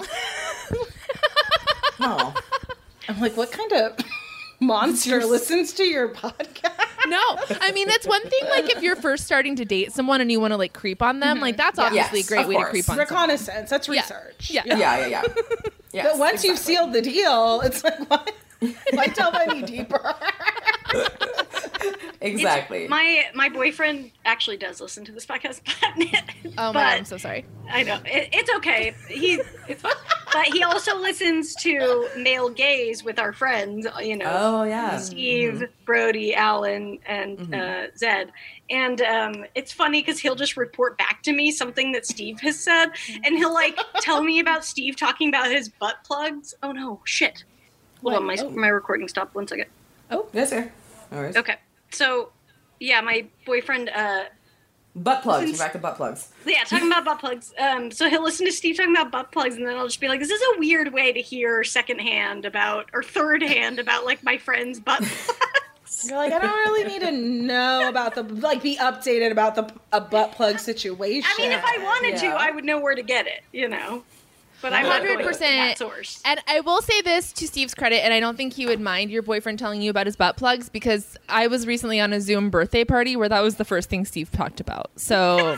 no. I'm like, what kind of monster listens to your podcast? No, I mean that's one thing. Like if you're first starting to date someone and you want to like creep on them, like that's obviously Yes, a great of way to course. creep on someone. Reconnaissance. That's Yeah. research. Yeah. Yeah, yeah, yeah. Yes, But once you've exactly. sealed the deal, it's like, why, why delve any deeper? Exactly. My my boyfriend actually does listen to this podcast, but Oh my but god, I'm so sorry. I know it, it's okay. He, it's, but he also listens to Male Gaze with our friends. You know, Oh, yeah. Steve, Brody, Alan, and uh, Zed. And um, it's funny because he'll just report back to me something that Steve has said, and he'll like tell me about Steve talking about his butt plugs. Oh no, shit! Hold on, my oh. my recording stopped. One second. Oh, yes, sir. No worries. Okay, so yeah, my boyfriend. Uh, Butt plugs. We're back to butt plugs. Yeah, talking about butt plugs. Um, so he'll listen to Steve talking about butt plugs, and then I'll just be like, "This is a weird way to hear secondhand about or third hand about like my friend's butt plugs." You're like, I don't really need to know about the, like, be updated about the a butt plug situation. I mean, if I wanted Yeah. to, I would know where to get it, you know. But I'm not going to that one hundred percent. source. And I will say this to Steve's credit, and I don't think he would mind your boyfriend telling you about his butt plugs because I was recently on a Zoom birthday party where that was the first thing Steve talked about. So,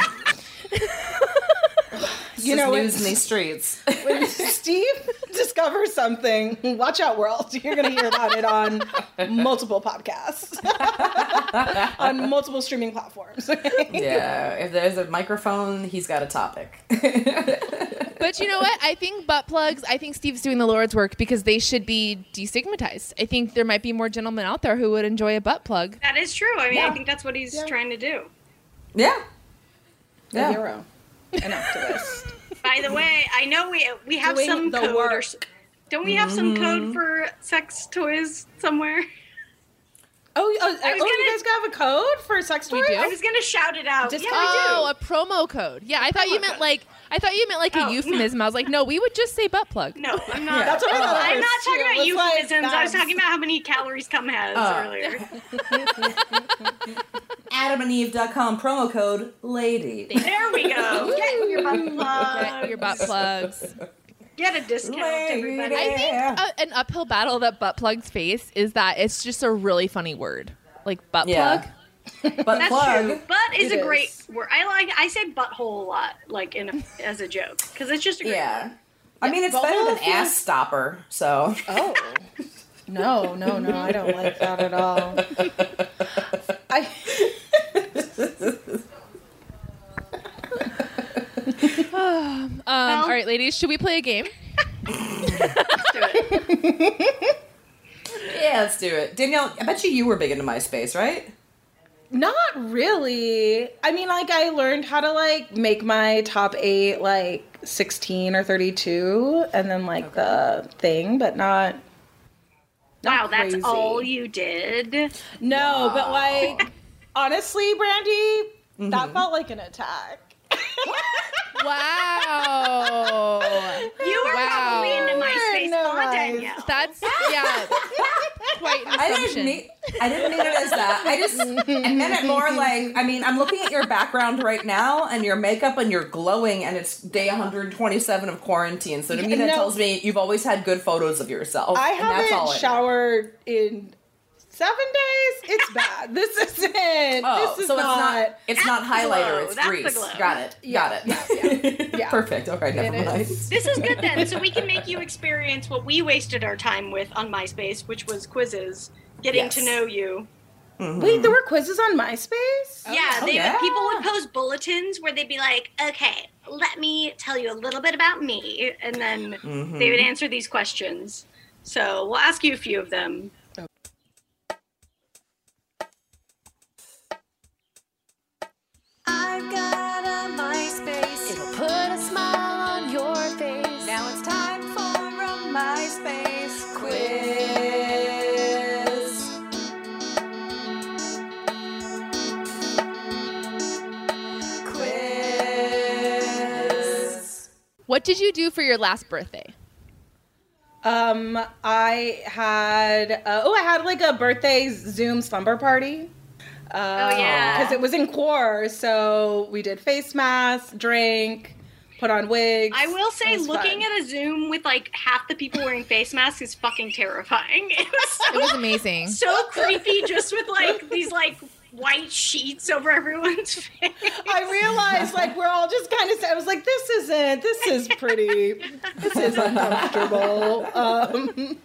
You know, news it's- in these streets. when Steve discovers something, watch out, world. You're going to hear about it on multiple podcasts, on multiple streaming platforms. Yeah. If there's a microphone, he's got a topic. but you know what? I think butt plugs, I think Steve's doing the Lord's work because they should be destigmatized. I think there might be more gentlemen out there who would enjoy a butt plug. That is true. I mean, Yeah. I think that's what he's Yeah. trying to do. Yeah. A Yeah. hero, an activist. By the way, I know we we have Doing some the code. Or, work. s- don't we have some code for sex toys somewhere? Oh, oh, oh gonna- you guys have a code for sex We toys? do? I was going to shout it out. Just- yeah, Oh, we a promo code. Yeah, I thought you promo meant code. like I thought you meant like Oh. a euphemism. I was like, no, we would just say butt plug. do. No, I'm not. That's what I thought. I'm it not was, talking too. about It was like euphemisms. I was that. talking about how many calories cum has Oh. earlier. adam and eve dot com promo code lady. There we go. Get your butt plugs. Get your butt plugs. Get a discount, everybody. I think Yeah. a, an uphill battle that butt plugs face is that it's just a really funny word, like butt Yeah. plug. Butt That's plug. true. Butt is It a great is. word. I like. I say butthole a lot, like in a, as a joke, because it's just a great Yeah. word. I mean, it's Butthole better than feels- ass stopper, so. Oh. No, no, no, I don't like that at all. I Um, all right, ladies, should we play a game? Let's do it. Yeah, let's do it. Danielle, I bet you you were big into MySpace, right? not really. I mean, like I learned how to like make my top eight like sixteen or thirty-two and then like the thing, but not Wow, not that's crazy. all you did. No, but like honestly, Brandy, that felt like an attack. Wow. You were Wow. probably into MySpace, No, huh, I- Danielle? That's yeah, quite an I didn't assumption. mean I didn't mean it as that. I just I meant it more like I mean I'm looking at your background right now and your makeup and you're glowing and it's day one hundred twenty-seven of quarantine. So to me that No. tells me you've always had good photos of yourself. I and that's all haven't I know. showered in seven days. It's bad. This isn't. isn't. Oh, this is so not. it's not. It's not That's the highlighter. glow. It's That's the grease. glow. Got it. Yeah, Got it. yeah, yeah, yeah. Perfect. Okay, never It mind. is. This is good then, so we can make you experience what we wasted our time with on MySpace, which was quizzes, getting Yes. to know you. Mhm. Wait, there were quizzes on MySpace? yeah, Oh, they yeah. Would, people would post bulletins where they'd be like, "Okay, let me tell you a little bit about me," and then Mhm. they would answer these questions. So we'll ask you a few of them. I've got a MySpace. It'll put a smile on your face. Now it's time for a MySpace quiz. Quiz. What did you do for your last birthday? Um, I had uh, oh, I had like a birthday Zoom slumber party. Uh, Oh, yeah. because it was in core, so we did face masks, drank, put on wigs. I will say, It was looking fun. at a Zoom with like half the people wearing face masks is fucking terrifying. It was so, It was amazing. so creepy, just with like these like white sheets over everyone's face. I realized like we're all just kind of. I was like, this isn't. This is pretty. This is uncomfortable. Um,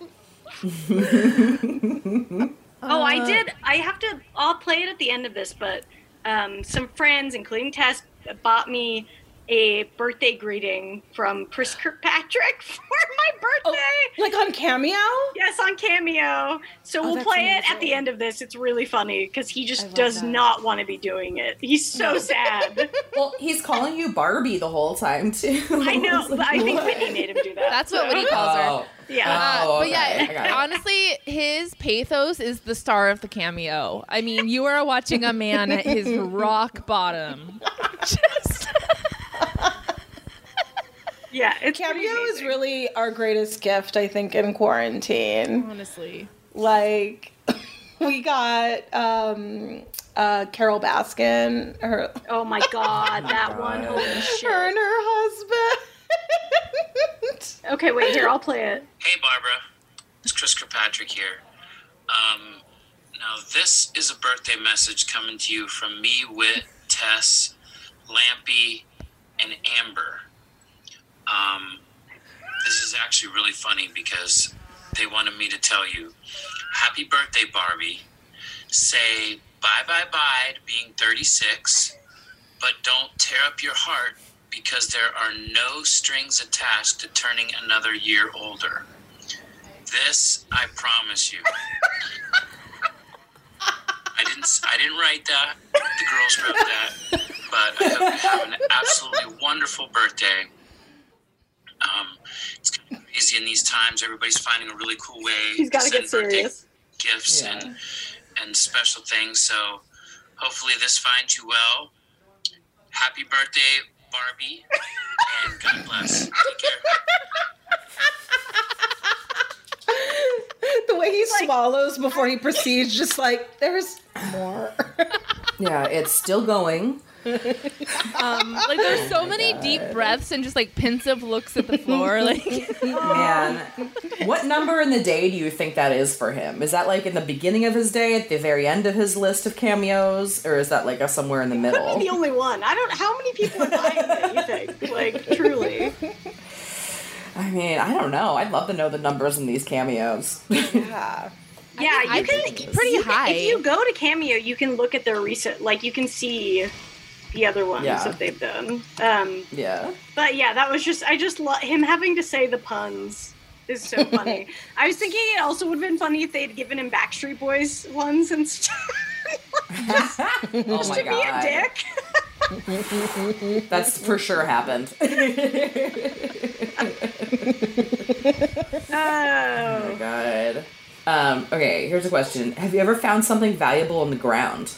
Oh, I did. I have to. I'll play it at the end of this, but um, some friends, including Tess, bought me a birthday greeting from Chris Kirkpatrick for my birthday. like on Cameo. Yes, on Cameo. So Oh, we'll that's play it at amazing. the end of this. It's really funny because he I just love does that. not want to be doing it. He's so sad. Well, he's calling you Barbie the whole time too. I know, was like, but I think what? Whitney made him do that. That's what so- Whitney calls her. Oh. Yeah. Uh, Oh, but okay. I got yeah, it. honestly, his pathos is the star of the Cameo. I mean, you are watching a man at his rock bottom. Just Yeah, it's pretty Cameo is amazing. really our greatest gift, I think, in quarantine. honestly. Like, we got um, uh, Carol Baskin, her, Oh my god, that one. Holy shit. her and her husband. Okay, wait, here, I'll play it. Hey, Barbara. It's Chris Kirkpatrick here. Um, now, this is a birthday message coming to you from me, Whit, Tess, Lampy, and Amber. Um, this is actually really funny because they wanted me to tell you, happy birthday, Barbie. Say bye-bye-bye to being thirty-six, but don't tear up your heart because there are no strings attached to turning another year older. This, I promise you. I didn't I didn't write that. The girls wrote that. But I hope you have an absolutely wonderful birthday. Um, it's kind of crazy in these times. Everybody's finding a really cool way He's got to send get serious. gifts Yeah. and and special things. So hopefully this finds you well. Happy birthday, Barbie, and God bless. Take care. The way he swallows before he proceeds, just like, there's more. Yeah, it's still going. Um, like there's so many deep breaths and just like pensive looks at the floor. Like Man, what number in the day do you think that is for him? Is that like in the beginning of his day, at the very end of his list of cameos, or is that like a somewhere in the middle? The only one. I don't. How many people are buying it? You think? Like truly? I mean, I don't know. I'd love to know the numbers in these cameos. Yeah. Yeah, you I can. think pretty you can- high. If you go to Cameo, you can look at their recent. Like you can see the other ones Yeah. that they've done. Um, Yeah. but yeah, that was just. I just lo- him having to say the puns is so funny. I was thinking it also would have been funny if they'd given him Backstreet Boys ones instead. Oh Just my to be a god. dick. That's for sure happened. Oh. God. Um, okay, here's a question. Have you ever found something valuable on the ground?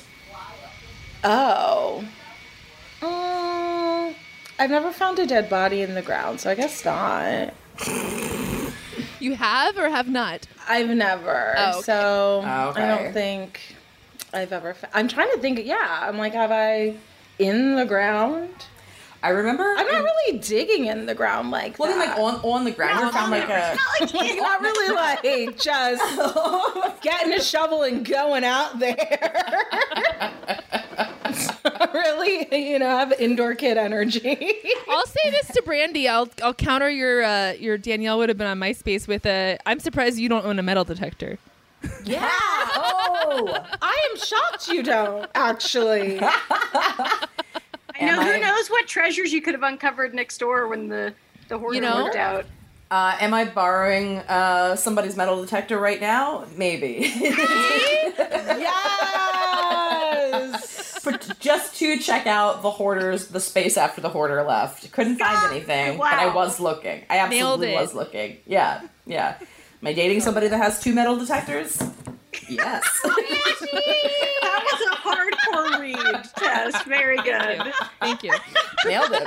Oh. Um, I've never found a dead body in the ground, so I guess not. you have or have not? I've never. Oh, okay. So Oh, okay. I don't think I've ever. Fa- I'm trying to think. Yeah, I'm like, have I in the ground? I remember. I'm not really digging in the ground like Well, I mean, that. like on on the ground, you found like a. Like, not really like just getting a shovel and going out there. you know, have indoor kid energy. I'll say this to Brandy. I'll I'll counter your uh, your Danielle would have been on MySpace with a. I'm surprised you don't own a metal detector. Yeah. Oh, I am shocked you don't actually. I know. Am Who I- knows what treasures you could have uncovered next door when the the hoarder You know? moved out. Uh, am I borrowing uh, somebody's metal detector right now? Maybe. Yes. For, just to check out the hoarders, the space after the hoarder left. Couldn't find anything, but I Wow. was looking. I absolutely Nailed it. was looking. Yeah, yeah. Am I dating somebody that has two metal detectors? Yes. That was a hardcore read, Tess. Very good. Thank you. Nailed it.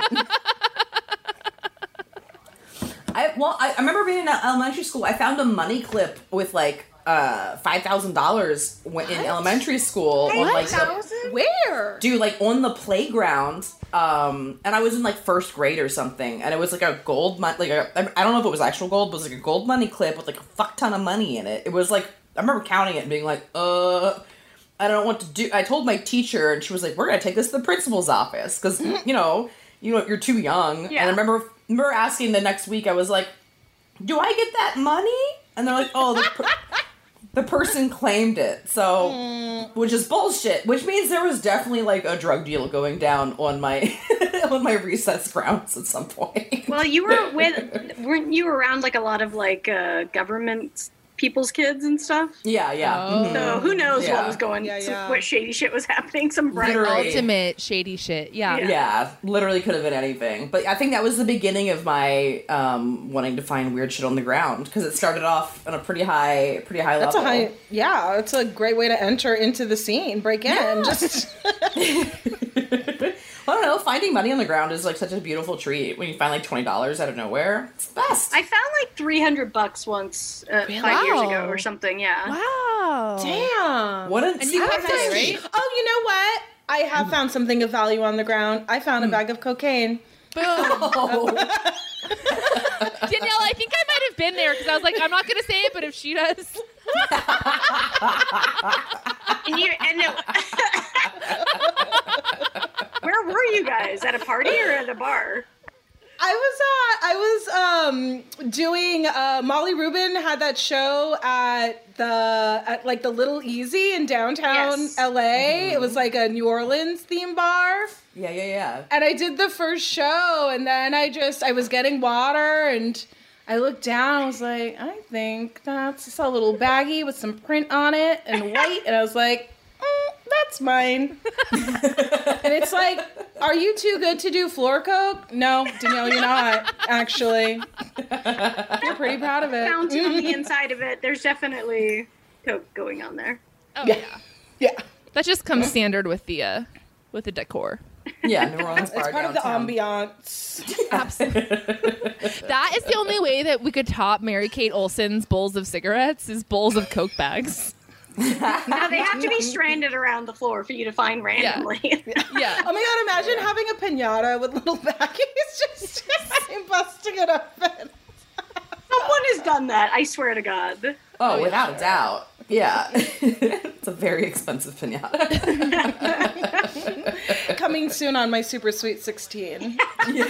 I well, I, I remember being in elementary school. I found a money clip with like uh, five thousand dollars in elementary school. On, like, the, Where? dude, like on the playground. Um, and I was in like first grade or something, and it was like a gold money. Like a, I don't know if it was actual gold, but it was like a gold money clip with like a fuck ton of money in it. It was like I remember counting it and being like, uh. I don't know what to do. I told my teacher, and she was like, "We're gonna take this to the principal's office because you know, you know, you're too young." Yeah. And I remember, remember asking the next week. I was like, "Do I get that money?" And they're like, "Oh, the, per- the person claimed it." So, which is bullshit. Which means there was definitely like a drug deal going down on my on my recess grounds at some point. Well, you were with, weren't you around like a lot of like uh, government people's kids and stuff? Yeah, yeah. Oh. Mhm. So who knows Yeah. what was going, Yeah, yeah. what shady shit was happening? Some bright Literally. Ultimate shady shit. Yeah. Yeah. Yeah, literally could have been anything. But I think that was the beginning of my um, wanting to find weird shit on the ground because it started off on a pretty high, pretty high That's a level. high. Yeah, it's a great way to enter into the scene, break in. Yeah. Just I don't know. Finding money on the ground is like such a beautiful treat when you find like twenty dollars out of nowhere. It's the best. I found like three hundred bucks once, uh, five years Wow. ago or something. Yeah. Wow. damn. what a And you I have found- it, right? Oh, you know what? I have found something of value on the ground. I found a bag of cocaine. Boom. Oh. Danielle, I think I might have been there because I was like, I'm not going to say it, but if she does. And you, and it, where were you guys? At a party or at a bar? I was uh I was um doing uh Molly Rubin had that show at the at like the Little Easy in downtown Yes. L A. It was like a New Orleans theme bar. Yeah, yeah, yeah. And I did the first show, and then I just I was getting water, and I looked down. I was like, I think that's just a little baggie with some print on it and white, and I was like, mm, that's mine. And it's like, are you too good to do floor coke? No, Danielle, you're not. Actually, you're pretty proud of it. Fountain on the inside of it. There's definitely coke going on there. Oh, Yeah. yeah. Yeah, That just comes standard with the uh, with the decor. Yeah, New Orleans bar it's part downtown. of the ambiance. That is the only way that we could top Mary Kate Olsen's bowls of cigarettes is bowls of Coke bags. Now they have to be stranded around the floor for you to find randomly. Yeah. Oh my god, imagine having a pinata with little baggies just busting it open. Someone has done that. I swear to God. Oh, without a doubt. Yeah. It's a very expensive pinata. Coming soon on my Super Sweet sixteen.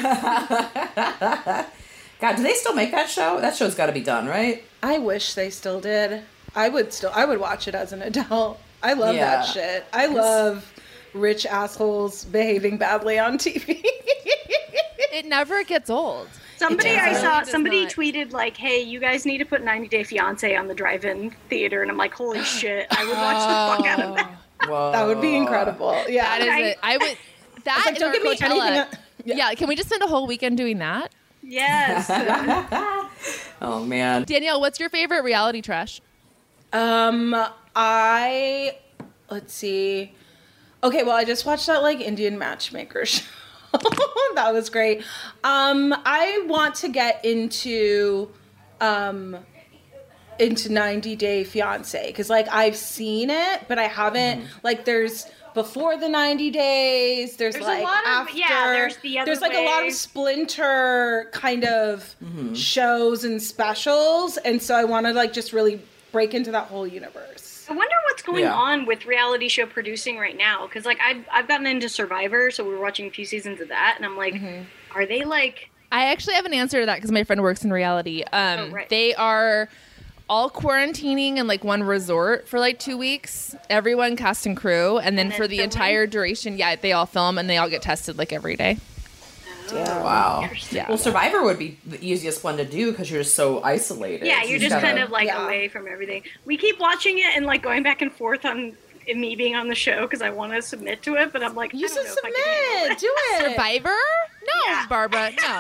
God, do they still make that show? That show's got to be done, right? I wish they still did. I would still, I would watch it as an adult. I love Yeah. that shit. I love rich assholes behaving badly on T V. It never gets old. Somebody It I does. saw, It does somebody not. tweeted like, "Hey, you guys need to put ninety Day Fiance on the drive-in theater," and I'm like, "Holy shit! I would watch the fuck out of that." Whoa. That would be incredible. Yeah. That is I- it. I would. That like, is don't our give me Coachella. anything el- yeah. yeah. Can we just spend a whole weekend doing that? Yes. Oh, man. Danielle, what's your favorite reality trash? Um, I let's see. Okay, well, I just watched that like Indian matchmaker show. That was great. Um, I want to get into um into ninety Day Fiance because like I've seen it, but I haven't. Like, there's before the ninety days. There's, There's a like lot of- after. yeah, there's the other There's like a lot way. of splinter kind of shows and specials, and so I want to like just really break into that whole universe. I wonder what what's going Yeah. on with reality show producing right now. Because, like, I've, I've gotten into Survivor, so we were watching a few seasons of that, and I'm like, are they, like... I actually have an answer to that because my friend works in reality. Um, Oh, right. They are all quarantining in like one resort for like two weeks. Everyone, cast and crew, and then And then for the filming? entire duration, yeah, they all film and they all get tested like every day. Wow. Interesting. Well, Survivor would be the easiest one to do because you're so isolated. Yeah, you're just gotta- kind of, like, Yeah. away from everything. We keep watching it and, like, going back and forth on me being on the show because I want to submit to it, but I'm like, You I don't should know if I can handle submit. Do it. Survivor? No, Yeah. Barbara, no.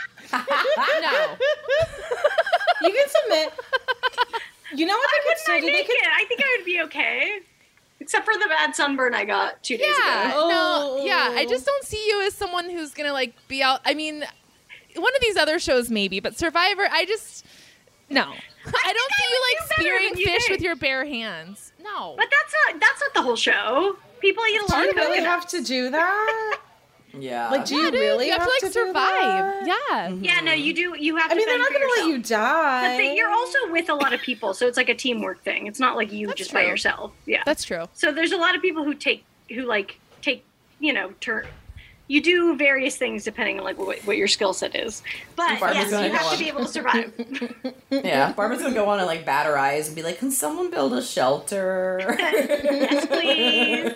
no. You can submit. You know what I they could would still not do? They make could. it. I think I would be okay. Except for the bad sunburn I got two days Yeah, ago. no, yeah. I Oh. just don't see you as someone who's gonna like be out. I mean, one of these other shows maybe, but Survivor, I just no. I, don't I see you would like do better spearing than you fish think. with your bare hands. No. But that's not that's not the whole show. People eat a Do lot you of really coconut. have to do that? Yeah. Like, do yeah, you dude, really you have, have to like to do survive. that? Yeah. Yeah, no, you do. You have I to. mean, they're fend not for going to let yourself. you die. But they- you're also with a lot of people, so it's like a teamwork thing. It's not like you That's just by true. yourself. Yeah, That's true. So there's a lot of people who take who like take you know turn. You do various things depending on like what, what your skill set is. But Barbara's yes, gonna you go have on. to be able to survive. Yeah. Barbara's gonna go on and like bat her eyes and be like, "Can someone build a shelter?" Yes, please.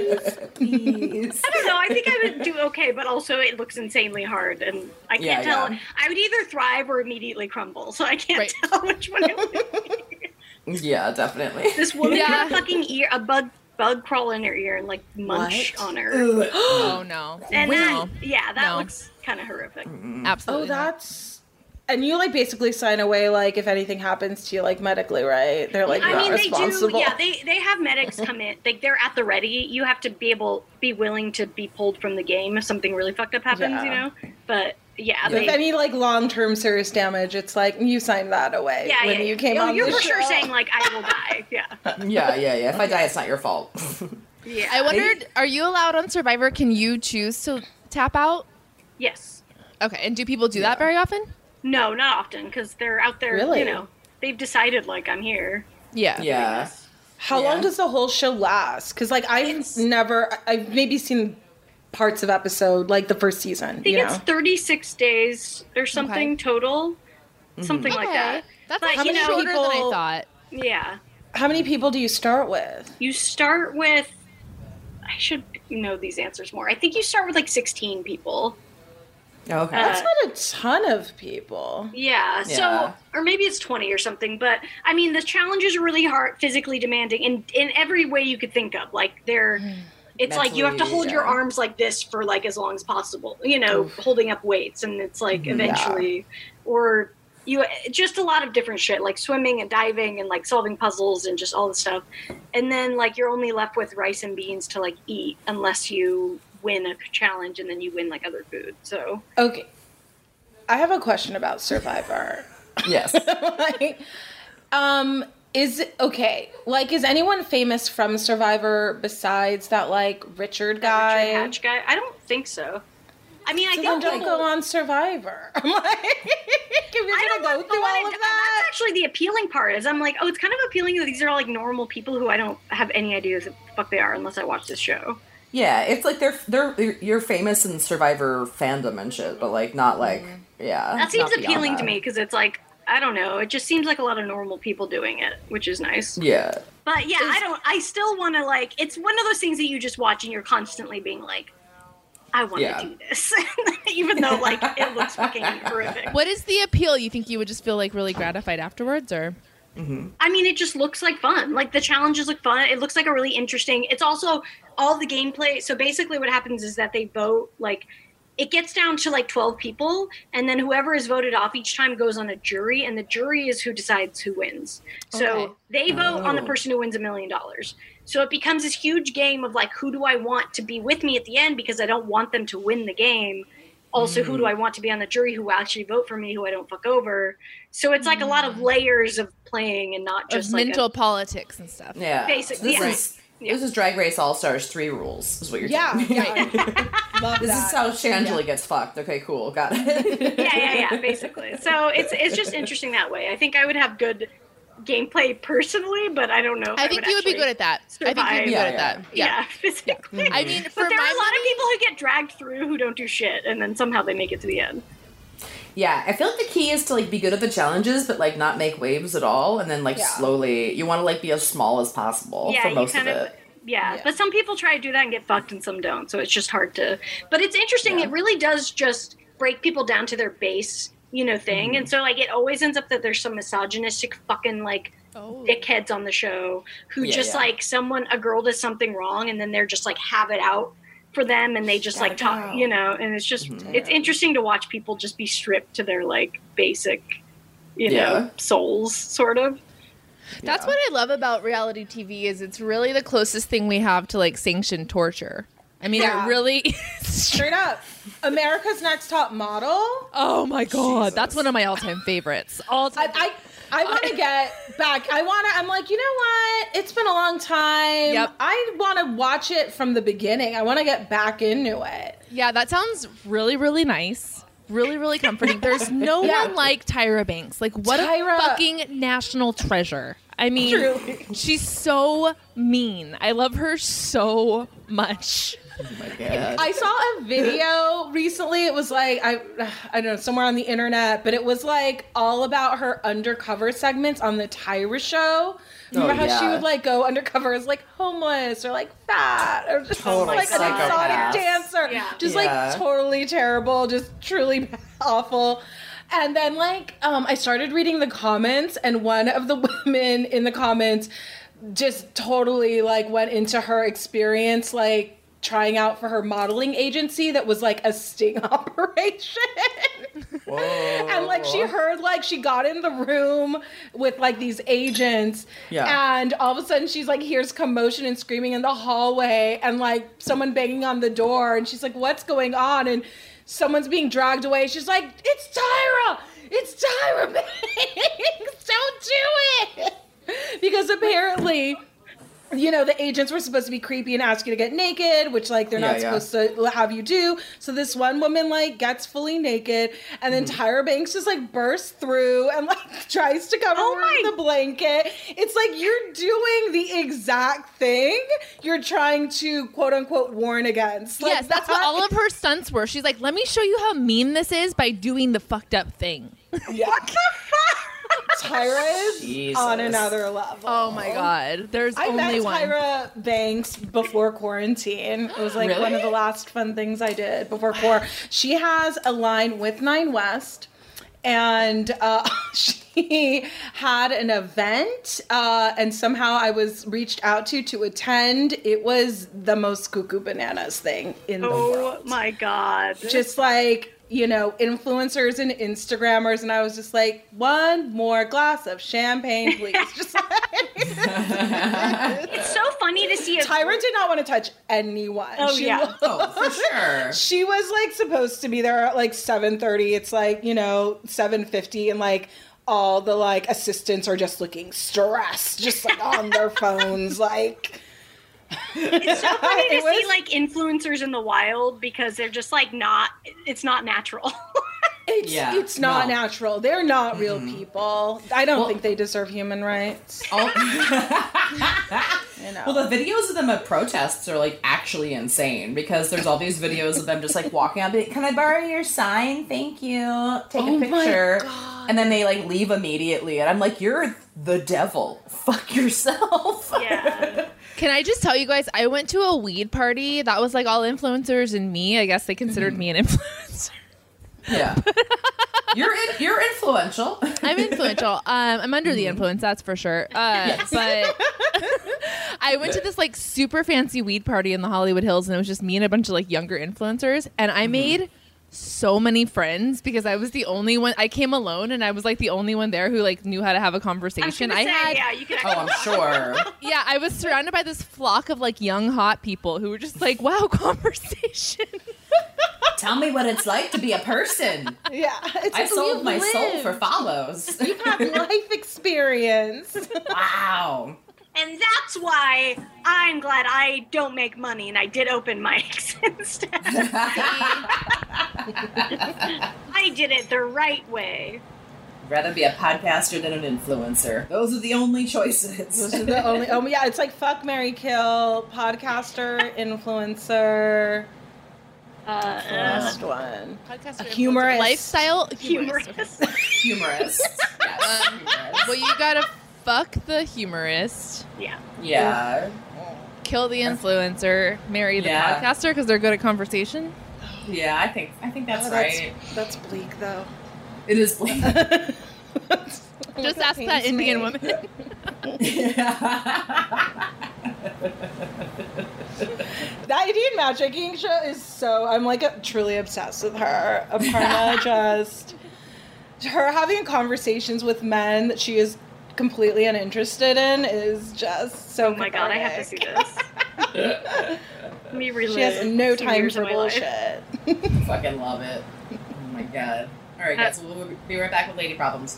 Please. I don't know. I think I would do okay, but also it looks insanely hard, and I can't Yeah, tell. yeah. I would either thrive or immediately crumble, so I can't Right. tell which one it would be. Yeah, definitely. This woman Yeah. had a fucking ear, a bug, bug crawl in her ear and like munch What? on her. Oh no. And no. that, yeah, that No. looks kind of horrific. Absolutely. Oh, not. that's. And you like basically sign away like if anything happens to you like medically, right? They're like I not mean, they responsible. do. Yeah, they they have medics come in. Like they're at the ready. You have to be able, be willing to be pulled from the game if something really fucked up happens. Yeah. You know. But yeah, If they, any like long term serious damage, it's like you signed that away yeah, when yeah, you came oh, on you're the for show. sure saying like I will die. Yeah. Yeah, yeah, yeah. If I die, it's not your fault. Yeah. I wondered, are you allowed on Survivor? Can you choose to tap out? Yes. Okay, and do people do that very often? No, not often, because they're out there. Really? You know, they've decided like I'm here. Yeah. Yeah. How Yeah. long does the whole show last? Because like I've It's- never, I've maybe seen parts of episode like the first season. I think you it's know? thirty-six days or something total, something like that. That's But, actually you know, shorter than I people- thought. Yeah, How many people do you start with? you start with. I should know these answers more. I think you start with like sixteen people. Okay. Uh, That's not a ton of people. Yeah, Yeah. so or maybe it's twenty or something, but I mean the challenges are really hard, physically demanding in in every way you could think of. Like they're it's like you have to Mentally, hold your yeah. arms like this for like as long as possible, you know, holding up weights, and it's like eventually or you just a lot of different shit like swimming and diving and like solving puzzles and just all this stuff. And then like you're only left with rice and beans to like eat unless you win a challenge, and then you win like other food. So Okay. I have a question about Survivor. Yes. like, um, is it okay? Like, is anyone famous from Survivor besides that like Richard guy? Richard Hatch guy, I don't think so. I mean, I So think then don't people- go on Survivor. I'm like, if you're I gonna don't go know, through but all of it- that. That's actually the appealing part. Is I'm like, oh, it's kind of appealing that these are all like normal people who I don't have any idea who the fuck they are unless I watch this show. Yeah, it's like they're they're you're famous in Survivor fandom and shit, but like not like yeah. That seems not beyond appealing to that. me because it's like I don't know. It just seems like a lot of normal people doing it, which is nice. Yeah. But yeah, I don't. I still want to like. It's one of those things that you just watch and you're constantly being like, I want to Yeah. do this, even though like it looks fucking horrific. What is the appeal? You think you would just feel like really gratified afterwards, or? I mean, it just looks like fun. Like the challenges look fun. It looks like a really interesting. It's also all the gameplay. So basically, what happens is that they vote. Like, it gets down to like twelve people, and then whoever is voted off each time goes on a jury, and the jury is who decides who wins. So Okay. they vote on the Oh. person who wins a million dollars. So it becomes this huge game of like, who do I want to be with me at the end because I don't want them to win the game. Also, who do I want to be on the jury who will actually vote for me, who I don't fuck over? So it's like a lot of layers of playing and not just Of like mental a, politics and stuff. Yeah. Basically, this yeah. is this is Drag Race All Stars three rules is what you're Yeah, doing. yeah. Love This that. is how Shangela gets fucked. Okay, cool. Got it. yeah, yeah, yeah, basically. So it's it's just interesting that way. I think I would have good gameplay personally, but I don't know. If I I think would you would be actually good at that. I think you'd be Yeah, good yeah. at that. Yeah, Yeah. physically. I mean, for but there my are a lot money, of people who get dragged through who don't do shit, and then somehow they make it to the end. Yeah, I feel like the key is to like be good at the challenges, but like not make waves at all, and then like Yeah. slowly. You want to like be as small as possible Yeah, for you most kind of of. it. Yeah, Yeah. but some people try to do that and get fucked, and some don't. So it's just hard to. But it's interesting. Yeah. It really does just break people down to their base, you know, thing. Mm-hmm. And so like it always ends up that there's some misogynistic fucking like Oh. dickheads on the show who Yeah, just yeah. like someone a girl does something wrong, and then they're just like have it out for them, and they just like talk, you know. And it's just Mm-hmm. it's interesting to watch people just be stripped to their like basic, you Yeah. know, souls, sort of. That's what I love about reality T V is it's really the closest thing we have to like sanctioned torture. I mean, Yeah. it really. Straight up. America's Next Top Model. Oh my god, that's one of my all-time favorites. All I, time. I, I want to get back. I want to, I'm like, you know what? It's been a long time. Yep. I want to watch it from the beginning. I want to get back into it. Yeah, that sounds really, really nice. Really, really comforting. There's no Yeah. one like Tyra Banks. Like, what Tyra- a fucking national treasure. I mean, Truly. she's so mean. I love her so much. Oh my god. I saw a video recently. It was like I I don't know, somewhere on the internet, but it was like all about her undercover segments on the Tyra show. Remember Oh, how she yeah. would like go undercover as like homeless or like fat or just Total like an exotic psychopath. dancer. Yeah. Just Yeah. like totally terrible, just truly awful. And then like um I started reading the comments, and one of the women in the comments just totally like went into her experience like trying out for her modeling agency that was like a sting operation. And like she heard like she got in the room with like these agents, Yeah. and all of a sudden she's like hears commotion and screaming in the hallway, and like someone banging on the door, and she's like, what's going on? And someone's being dragged away. She's like, it's Tyra! It's Tyra Banks! Don't do it! Because apparently, you know, the agents were supposed to be creepy and ask you to get naked, which like they're not Yeah, yeah. supposed to have you do. So this one woman like gets fully naked, and then Mm-hmm. Tyra Banks just like bursts through and like tries to cover Oh her my- with the blanket. It's like you're doing the exact thing you're trying to quote unquote warn against. Like, Yes, that's what all of her stunts were. She's like, let me show you how mean this is by doing the fucked up thing. Yeah. Tyra is Jesus. on another level. Oh my god. There's I only met one. Tyra Banks before quarantine. It was like one of the last fun things I did before quarantine. She has a line with Nine West, and uh, she had an event, uh, and somehow I was reached out to to attend. It was the most cuckoo bananas thing in the Oh world. my god. Just like, you know, influencers and Instagrammers, and I was just like, one more glass of champagne, please. Just like, It's so funny to see a Tyra did not want to touch anyone. Oh, She yeah. was- Oh, for sure. She was like supposed to be there at like seven thirty. It's like, you know, seven fifty, and like all the like assistants are just looking stressed, just like on their phones, like. It's so funny to It was- see like influencers in the wild because they're just like not. It's not natural. It's, Yeah, it's not no. natural. They're not real people. I don't Well- think they deserve human rights. All- You know. well, the videos of them at protests are like actually insane because there's all these videos of them just like walking out. Can I borrow your sign? Thank you. Take Oh a my picture. God. And then they like leave immediately, and I'm like, you're the devil. Fuck yourself. Yeah. Can I just tell you guys, I went to a weed party that was like all influencers and me. I guess they considered me an influencer. Yeah. You're in, you're influential. I'm influential. Um, I'm under the influence, that's for sure. Uh, But I went to this like super fancy weed party in the Hollywood Hills, and it was just me and a bunch of like younger influencers, and I made so many friends because I was the only one. I came alone, and I was like the only one there who like knew how to have a I was conversation. gonna I say, had yeah, you can. Oh, I'm sure. yeah, I was surrounded by this flock of like young hot people who were just like, wow, conversation. Tell me what it's like to be a person. Yeah. It's I like sold we've my soul lived. for follows. You've had life experience. Wow. And that's why I'm glad I don't make money and I did open mics instead. I did it the right way. I'd rather be a podcaster than an influencer. Those are the only choices. Those are the only. Oh yeah, it's like fuck, marry, kill, podcaster, influencer. Uh, Last one. Podcaster, A humorist. lifestyle humorous. Humorist. Yes, Um, humorist. Well, you gotta fuck the humorist, Yeah. Yeah. kill the influencer, marry the Yeah. podcaster because they're good at conversation. Yeah, I think I think that's, Oh, that's, right. that's bleak though. It is bleak. Just ask that Indian woman. That Indian matchmaking show is so. I'm like truly obsessed with her. Aparna just her having conversations with men that she is completely uninterested in is just so. Oh my god, I have to see this. Let me relive. She has no some time years for of my life. bullshit. Fucking love it. Oh my god. All right, guys, we'll be right back with lady problems.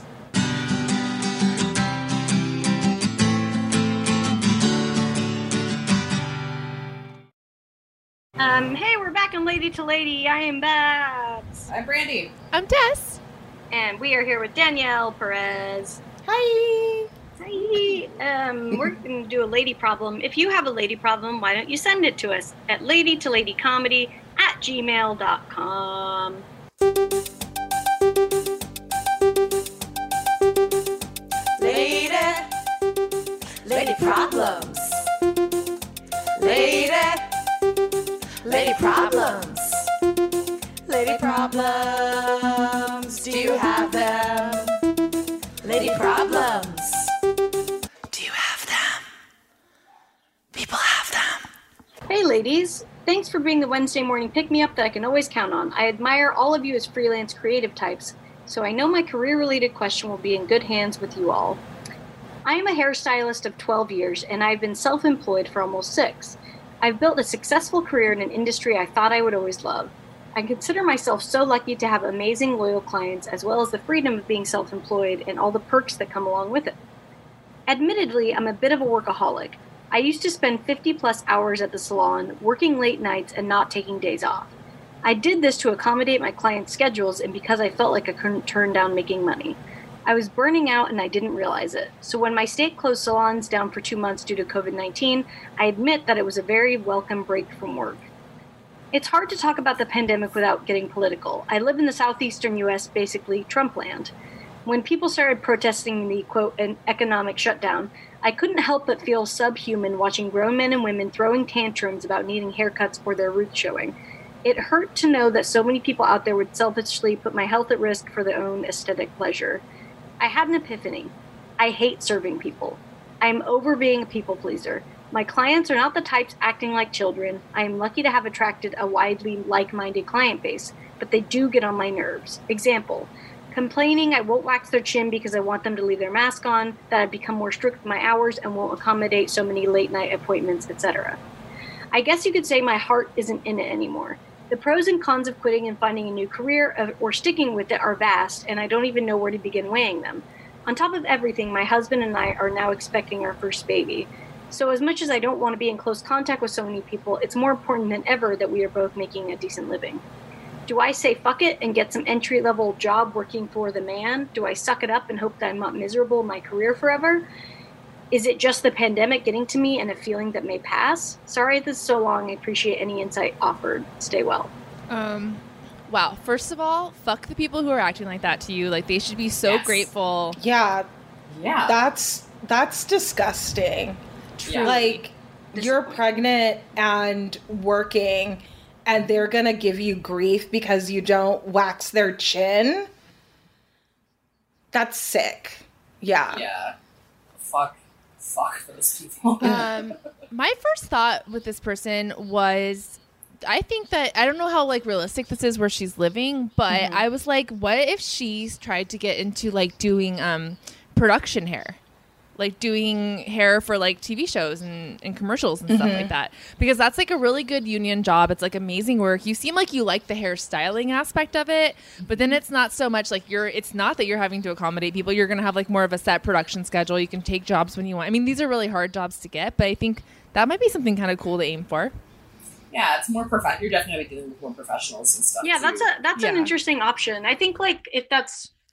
Um, hey, we're back on Lady to Lady. I am Babs. I'm Brandy. I'm Tess. And we are here with Danielle Perez. Hi. Hi. Um, we're going to do a lady problem. If you have a lady problem, why don't you send it to us at lady to lady comedy at gmail dot com. Lady, lady problems. Lady, lady problems. Lady problems. Do you have them? Lady problems. Do you have them? People have them. Hey, ladies. Thanks for being the Wednesday morning pick-me-up that I can always count on. I admire all of you as freelance creative types, so I know my career-related question will be in good hands with you all. I am a hairstylist of twelve years, and I've been self-employed for almost six. I've built a successful career in an industry I thought I would always love. I consider myself so lucky to have amazing, loyal clients, as well as the freedom of being self-employed and all the perks that come along with it. Admittedly, I'm a bit of a workaholic. I used to spend fifty plus hours at the salon, working late nights and not taking days off. I did this to accommodate my clients' schedules and because I felt like I couldn't turn down making money. I was burning out and I didn't realize it. So when my state closed salons down for two months due to covid nineteen, I admit that it was a very welcome break from work. It's hard to talk about the pandemic without getting political. I live in the southeastern U S, basically Trump land. When people started protesting the, quote, an economic shutdown, I couldn't help but feel subhuman watching grown men and women throwing tantrums about needing haircuts or their roots showing. It hurt to know that so many people out there would selfishly put my health at risk for their own aesthetic pleasure. I had an epiphany. I hate serving people. I am over being a people pleaser. My clients are not the types acting like children. I am lucky to have attracted a widely like-minded client base, but they do get on my nerves. Example, complaining I won't wax their chin because I want them to leave their mask on, that I've become more strict with my hours and won't accommodate so many late-night appointments, et cetera. I guess you could say my heart isn't in it anymore. The pros and cons of quitting and finding a new career or sticking with it are vast, and I don't even know where to begin weighing them. On top of everything, my husband and I are now expecting our first baby. So as much as I don't want to be in close contact with so many people, it's more important than ever that we are both making a decent living. Do I say fuck it and get some entry-level job working for the man? Do I suck it up and hope that I'm not miserable in my career forever? Is it just the pandemic getting to me and a feeling that may pass? Sorry this is so long. I appreciate any insight offered. Stay well. Um, wow. First of all, fuck the people who are acting like that to you. Like, they should be so Yes. grateful. Yeah. Yeah. That's that's disgusting. Yeah. Like you're pregnant and working and they're going to give you grief because you don't wax their chin. That's sick. Yeah. Yeah. Fuck. Fuck those people. Um, my first thought with this person was, I think that, I don't know how like realistic this is where she's living, but Mm-hmm. I was like, what if she's tried to get into like doing um, production hair? Like doing hair for like T V shows and, and commercials and stuff Mm-hmm. like that. Because that's like a really good union job. It's like amazing work. You seem like you like the hairstyling aspect of it, but then it's not so much like you're, it's not that you're having to accommodate people. You're going to have like more of a set production schedule. You can take jobs when you want. I mean, these are really hard jobs to get, but I think that might be something kind of cool to aim for. Yeah, it's more prof- You're definitely dealing with more professionals and stuff. Yeah, too. that's a that's an Yeah. interesting option. I think like if that's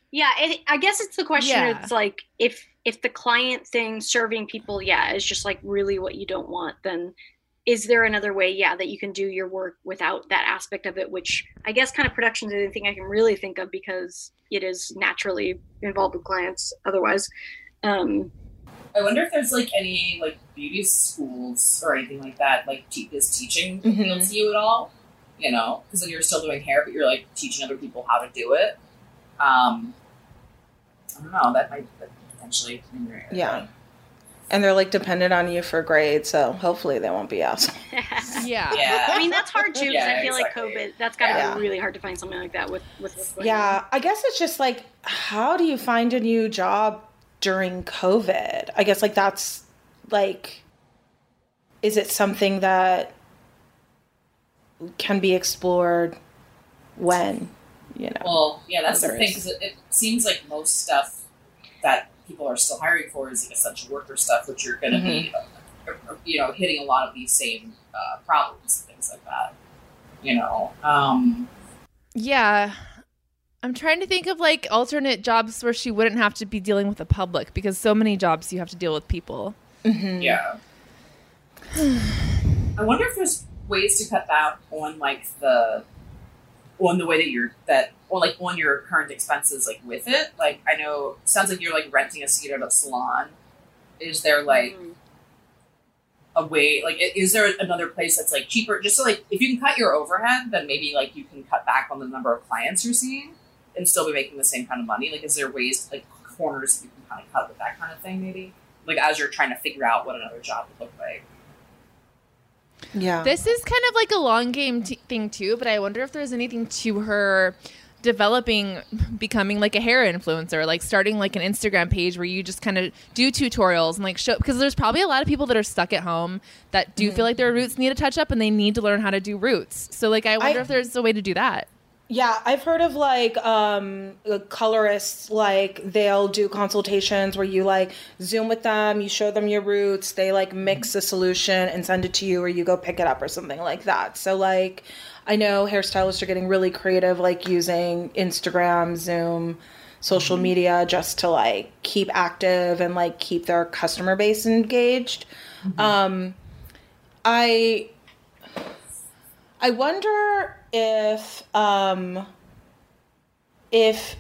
Yeah, it, I guess it's the question. Yeah. It's like if if the client thing, serving people, yeah, is just like really what you don't want, then is there another way, yeah, that you can do your work without that aspect of it? Which I guess kind of production is the only thing I can really think of because it is naturally involved with clients. Otherwise, um, I wonder if there's like any like beauty schools or anything like that, like te- is teaching Mhm. appeal to you at all? You know, because then you're still doing hair, but you're like teaching other people how to do it. Um, I don't know. That might potentially. Yeah. And they're like dependent on you for grades, so hopefully they won't be assholes. Yeah. Yeah. I mean, that's hard too because Yeah, I feel exactly. like COVID. That's got to Yeah. be really hard to find something like that with with what's going on. Yeah, I guess it's just like, how do you find a new job during COVID? I guess like that's like, is it something that can be explored when, you know? Well, yeah, that's the Others. thing because it, it seems like most stuff that people are still hiring for is like essential worker stuff, which you're going to be, uh, uh, you know, hitting a lot of these same uh, problems and things like that. You know, um, Yeah. I'm trying to think of like alternate jobs where she wouldn't have to be dealing with the public because so many jobs you have to deal with people. yeah. I wonder if there's ways to cut down on like the on the way that you're that or like on your current expenses like with it. Like I know sounds like you're like renting a seat at a salon. Is there like Mm. a way like i- is there another place that's like cheaper? Just so like if you can cut your overhead, then maybe like you can cut back on the number of clients you're seeing and still be making the same kind of money. Like is there ways like corners that you can kind of cut with that kind of thing maybe? Like as you're trying to figure out what another job would look like. Yeah. This is kind of like a long game t- thing too, but I wonder if there's anything to her developing, becoming like a hair influencer, like starting like an Instagram page where you just kind of do tutorials and like show, because there's probably a lot of people that are stuck at home that do feel like their roots need a touch up and they need to learn how to do roots. So like, I wonder I- if there's a way to do that. Yeah, I've heard of like um uh, colorists, like they'll do consultations where you like Zoom with them, you show them your roots, they like mix a solution and send it to you or you go pick it up or something like that. So like I know hairstylists are getting really creative, like using Instagram, Zoom, social media just to like keep active and like keep their customer base engaged. Um I I wonder if um if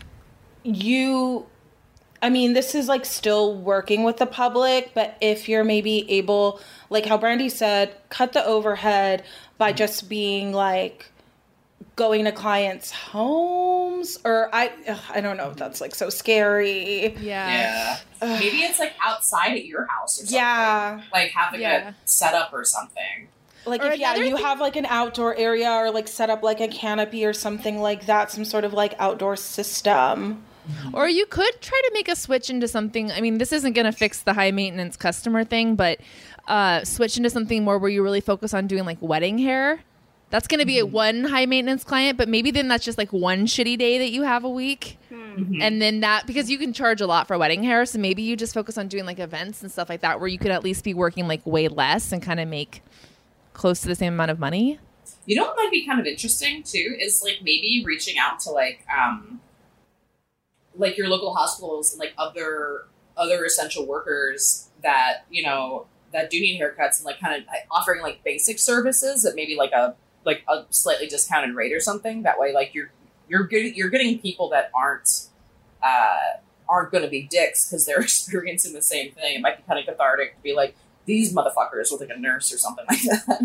you I mean this is like still working with the public, but if you're maybe able, like how Brandy said, cut the overhead by just being like going to clients' homes, or I ugh, I don't know if that's like so scary. Yeah. Yeah. Maybe it's like outside at your house or something. Yeah. Like having Yeah. it set up or something. Like Or if yeah, another you thing- have like an outdoor area or like set up like a canopy or something like that, some sort of like outdoor system. Or you could try to make a switch into something. I mean, this isn't going to fix the high maintenance customer thing, but uh, switch into something more where you really focus on doing like wedding hair. That's going to be a one high maintenance client, but maybe then that's just like one shitty day that you have a week. And then that, because you can charge a lot for wedding hair. So maybe you just focus on doing like events and stuff like that, where you could at least be working like way less and kind of make close to the same amount of money. You know what might be kind of interesting too is like maybe reaching out to like um like your local hospitals and like other other essential workers that you know that do need haircuts and like kind of offering like basic services at maybe like a like a slightly discounted rate or something. That way, like you're you're getting you're getting people that aren't uh aren't going to be dicks because they're experiencing the same thing. It might be kind of cathartic to be like, these motherfuckers with like a nurse or something like that.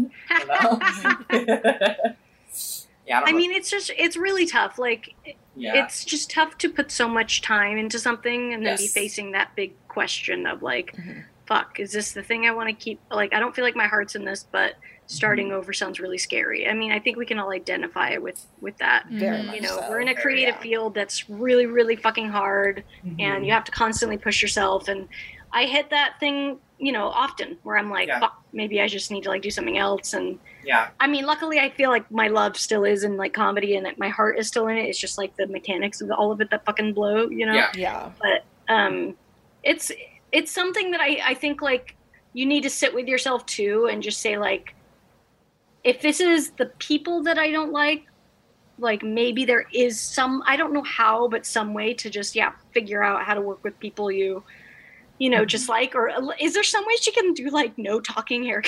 You know? Yeah, I, don't I know. mean, it's just it's really tough. Like yeah. it's just tough to put so much time into something and then be Yes. facing that big question of like, fuck, is this the thing I want to keep? Like, I don't feel like my heart's in this, but starting over sounds really scary. I mean, I think we can all identify with with that. Very Mhm. much You know, so. we're in a Very, creative yeah. field that's really, really fucking hard, Mhm. and you have to constantly push yourself. And I hit that thing, you know, often where I'm like, Yeah. fuck, maybe I just need to like do something else. And yeah. I mean, luckily, I feel like my love still is in like comedy, and that my heart is still in it. It's just like the mechanics of all of it that fucking blow, you know. Yeah. Yeah. But um, it's it's something that I I think like you need to sit with yourself too, and just say like, if this is the people that I don't like, like maybe there is some, I don't know how, but some way to just, yeah, figure out how to work with people you, you know, just like, or is there some way she can do like no talking haircut?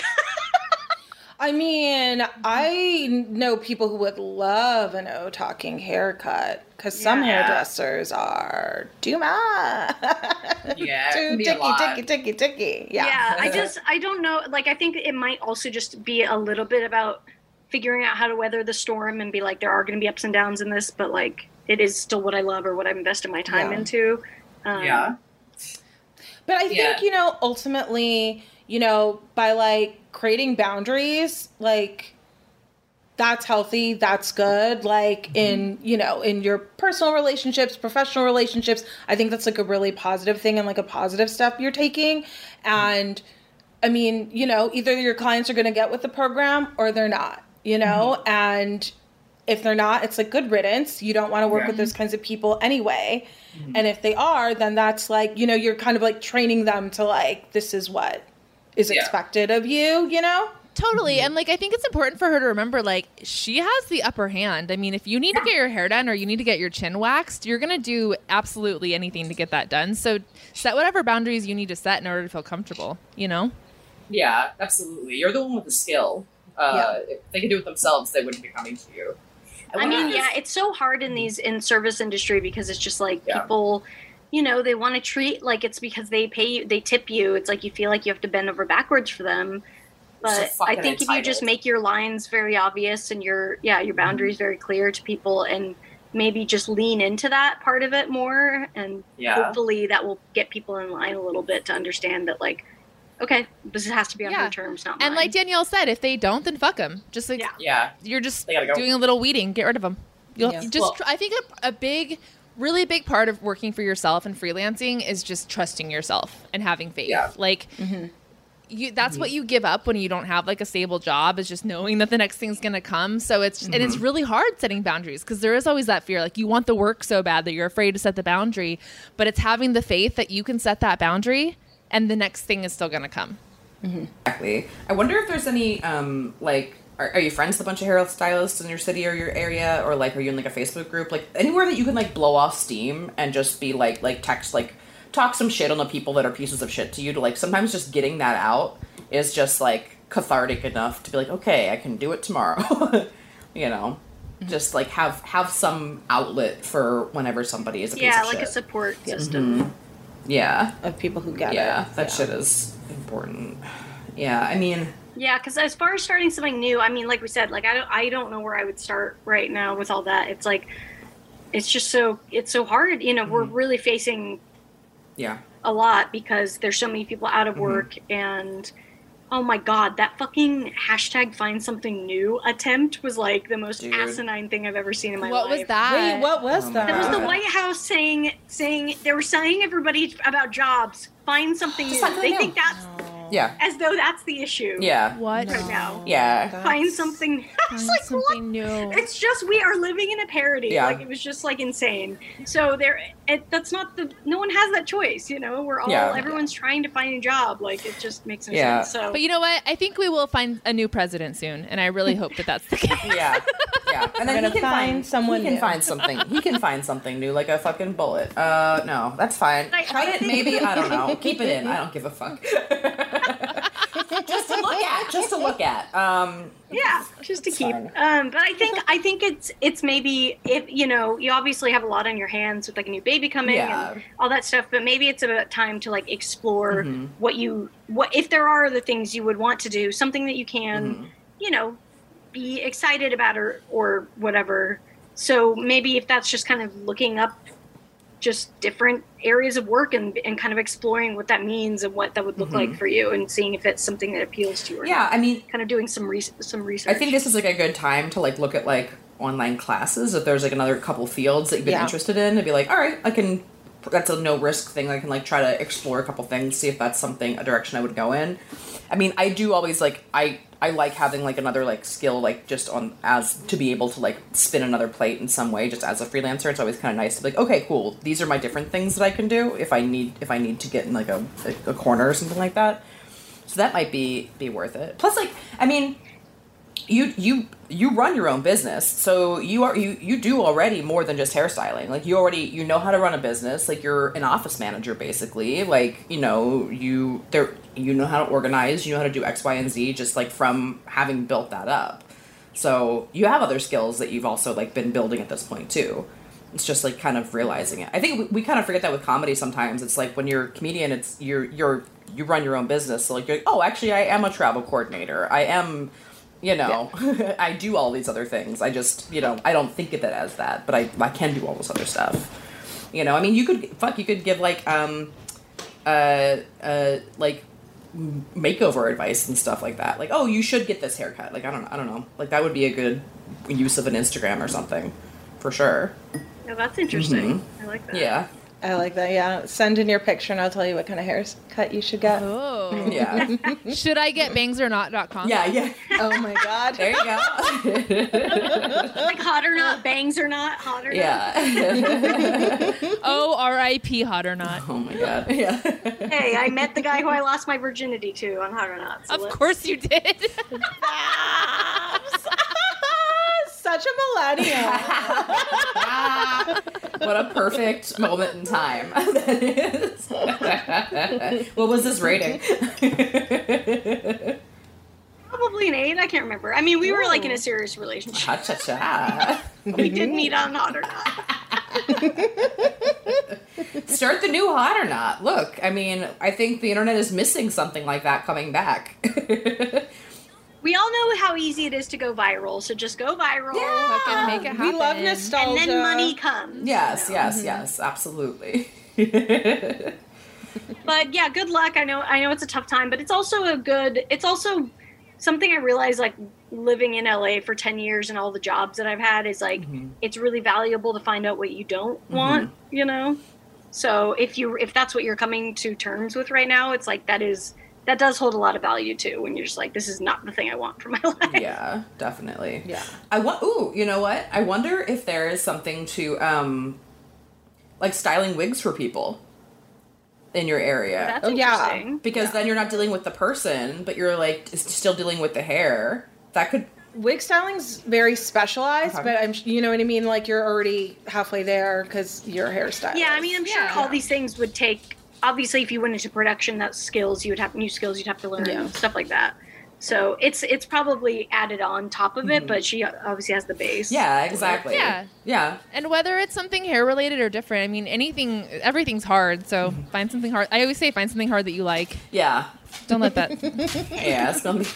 I mean, I know people who would love a no talking haircut because some Yeah. hairdressers are too much. Yeah, it too can be a ticky, lot. ticky, ticky, ticky. Yeah. Yeah, I just, I don't know. Like, I think it might also just be a little bit about figuring out how to weather the storm and be like, there are going to be ups and downs in this, but like, it is still what I love or what I've invested my time Yeah. into. Um, Yeah. But I think, Yeah. you know, ultimately, you know, by like creating boundaries, like that's healthy, that's good. Like in, you know, in your personal relationships, professional relationships, I think that's like a really positive thing and like a positive step you're taking. And I mean, you know, either your clients are going to get with the program or they're not, you know, and if they're not, it's like good riddance. You don't want to work Yeah. with those kinds of people anyway. And if they are, then that's like, you know, you're kind of like training them to like, this is what is Yeah. expected of you, you know? Totally. And like I think it's important for her to remember like she has the upper hand. I mean, if you need to get your hair done or you need to get your chin waxed, you're going to do absolutely anything to get that done. So set whatever boundaries you need to set in order to feel comfortable, you know? Yeah, absolutely. You're the one with the skill. Uh, If they could do it themselves, they wouldn't be coming to you. I mean, yeah, it's so hard in these in service industry because it's just like Yeah. people, you know, they want to treat like it's because they pay you, they tip you. It's like you feel like you have to bend over backwards for them. So But I fucking think if you just entitled. make your lines very obvious and your yeah your boundaries very clear to people and maybe just lean into that part of it more, and Yeah. hopefully that will get people in line a little bit to understand that like, okay, this has to be on Yeah. her terms, not mine. And like Danielle said, if they don't, then fuck them. Just like Yeah. Yeah. you're just They gotta go. doing a little weeding. Get rid of them. You'll Yeah. you just. Well- tr- I think a, a big, really big part of working for yourself and freelancing is just trusting yourself and having faith. Yeah. Like. You, that's what you give up when you don't have like a stable job, is just knowing that the next thing's going to come. So it's and it's really hard setting boundaries because there is always that fear. Like you want the work so bad that you're afraid to set the boundary, but it's having the faith that you can set that boundary and the next thing is still going to come. Exactly. I wonder if there's any, um, like, are, are you friends with a bunch of hairstylists in your city or your area? Or, like, are you in, like, a Facebook group? Like, anywhere that you can, like, blow off steam and just be, like, like text, like, talk some shit on the people that are pieces of shit to you to, like, sometimes just getting that out is just, like, cathartic enough to be like, okay, I can do it tomorrow. You know? Just, like, have have some outlet for whenever somebody is a piece yeah, of like shit. a support system. Yeah. Of people who get Yeah, it. that shit is important. Yeah, I mean... Yeah, because as far as starting something new, I mean, like we said, like I don't, I don't know where I would start right now with all that. It's like, it's just so, it's so hard. You know, we're really facing Yeah. a lot because there's so many people out of work, and oh my god, that fucking hashtag find something new attempt was like the most Dude. asinine thing I've ever seen in my What life. was that? Wait, what was Oh my that? That was the God. White House saying, saying they were saying everybody about jobs. Find something new. Just find They something think new. that's Yeah. as though that's the issue. Yeah. What? Right now. Yeah. Find something. I was Find like, something what? new. It's just we are living in a parody. Yeah. Like it was just like insane. So there, it, that's not the. No one has that choice. You know, we're all Yeah. everyone's trying to find a job. Like it just makes no Yeah. sense. So But you know what? I think we will find a new president soon, and I really hope that that's the case. Yeah. Yeah. And then gonna he can find find someone He can new. find something. He can find something new, like a fucking bullet. Uh, no, that's fine. I- Try it, maybe. I don't know. Keep it in. I don't give a fuck. Just to look at. Just to look at. Um. yeah, just to It's keep. fine. Um, but I think I think it's it's maybe if you know you obviously have a lot on your hands with like a new baby coming Yeah. and all that stuff. But maybe it's about time to like explore Mm-hmm. what you what if there are other things you would want to do, something that you can, Mm-hmm. you know, be excited about or or whatever. So maybe if that's just kind of looking up just different areas of work and and kind of exploring what that means and what that would look like for you and seeing if it's something that appeals to you or Mm-hmm. Yeah. not. I mean, Kind of doing some re- some research. I think this is like a good time to like look at like online classes. If there's like another couple fields that you've been Yeah. interested in, to be like, all right, I can. That's a no risk thing. I can like try to explore a couple things, see if that's something a direction I would go in. I mean, I do always like I I like having like another like skill like just on as to be able to like spin another plate in some way just as a freelancer. It's always kind of nice to be like, okay, cool. These are my different things that I can do if I need if I need to get in like a a, a corner or something like that. So that might be be worth it. Plus, like, I mean. you you you run your own business, so you are you you do already more than just hairstyling. Like you already you know how to run a business. Like you're an office manager basically. Like you know you there you know how to organize. You know how to do X, Y, and Z. Just like from having built that up. So you have other skills that you've also like been building at this point too. It's just like kind of realizing it. I think we, we kind of forget that with comedy sometimes. It's like when you're a comedian, it's you're you're you run your own business. So like you're like, oh, actually, I am a travel coordinator. I am, you know, yeah. I do all these other things. I just, you know, I don't think of it as that, but I I can do all this other stuff. You know, I mean, you could fuck, you could give like um, uh, uh, like. makeover advice and stuff like that. Like, oh, you should get this haircut. Like, I don't know. I don't know. Like, that would be a good use of an Instagram or something, for sure. Yeah, that's interesting. Mm-hmm. I like that. Yeah. I like that, yeah. Send in your picture and I'll tell you what kind of haircut you should get. Oh. Yeah. Should I get bangs or not dot com? Yeah, yeah. Oh my God. There you go. Like hot or not, bangs or not, hot or yeah. not. Oh, R I P hot or not. Oh my God. Yeah. Hey, I met the guy who I lost my virginity to on hot or not. So of let's... course you did. Such a millennial. What a perfect moment in time that is. What was this rating? Probably an eight. I can't remember. I mean, we were like in a serious relationship. Cha cha cha. We did meet on hot or not. Start the new hot or not. Look, I mean, I think the internet is missing something like that coming back. We all know how easy it is to go viral, so just go viral. Yeah. Fucking make it happen. We love nostalgia. And then money comes. Yes, you know? yes, Mm-hmm. yes, absolutely. But yeah, good luck. I know I know it's a tough time, but it's also a good it's also something I realized like living in L A for ten years and all the jobs that I've had is like Mm-hmm. it's really valuable to find out what you don't want, you know? So if you if that's what you're coming to terms with right now, it's like that is that does hold a lot of value too when you're just like, this is not the thing I want for my life. Yeah, definitely. Yeah. I want. Ooh, you know what? I wonder if there is something to um, like styling wigs for people in your area. That's Oh, yeah. interesting. Because then you're not dealing with the person, but you're like s- still dealing with the hair. That could. Wig styling's very specialized, Okay. but I'm, you know what I mean? Like you're already halfway there because you're a hairstylist. Yeah, I mean, I'm sure Yeah. all these things would take. Obviously, if you went into production, that's skills you would have new skills you'd have to learn, Yeah. stuff like that. So it's it's probably added on top of it, but she obviously has the base. Yeah, exactly. Yeah. Yeah. And whether it's something hair related or different, I mean, anything, everything's hard. So find something hard. I always say find something hard that you like. Yeah. Don't let that. Yeah. It's gonna be.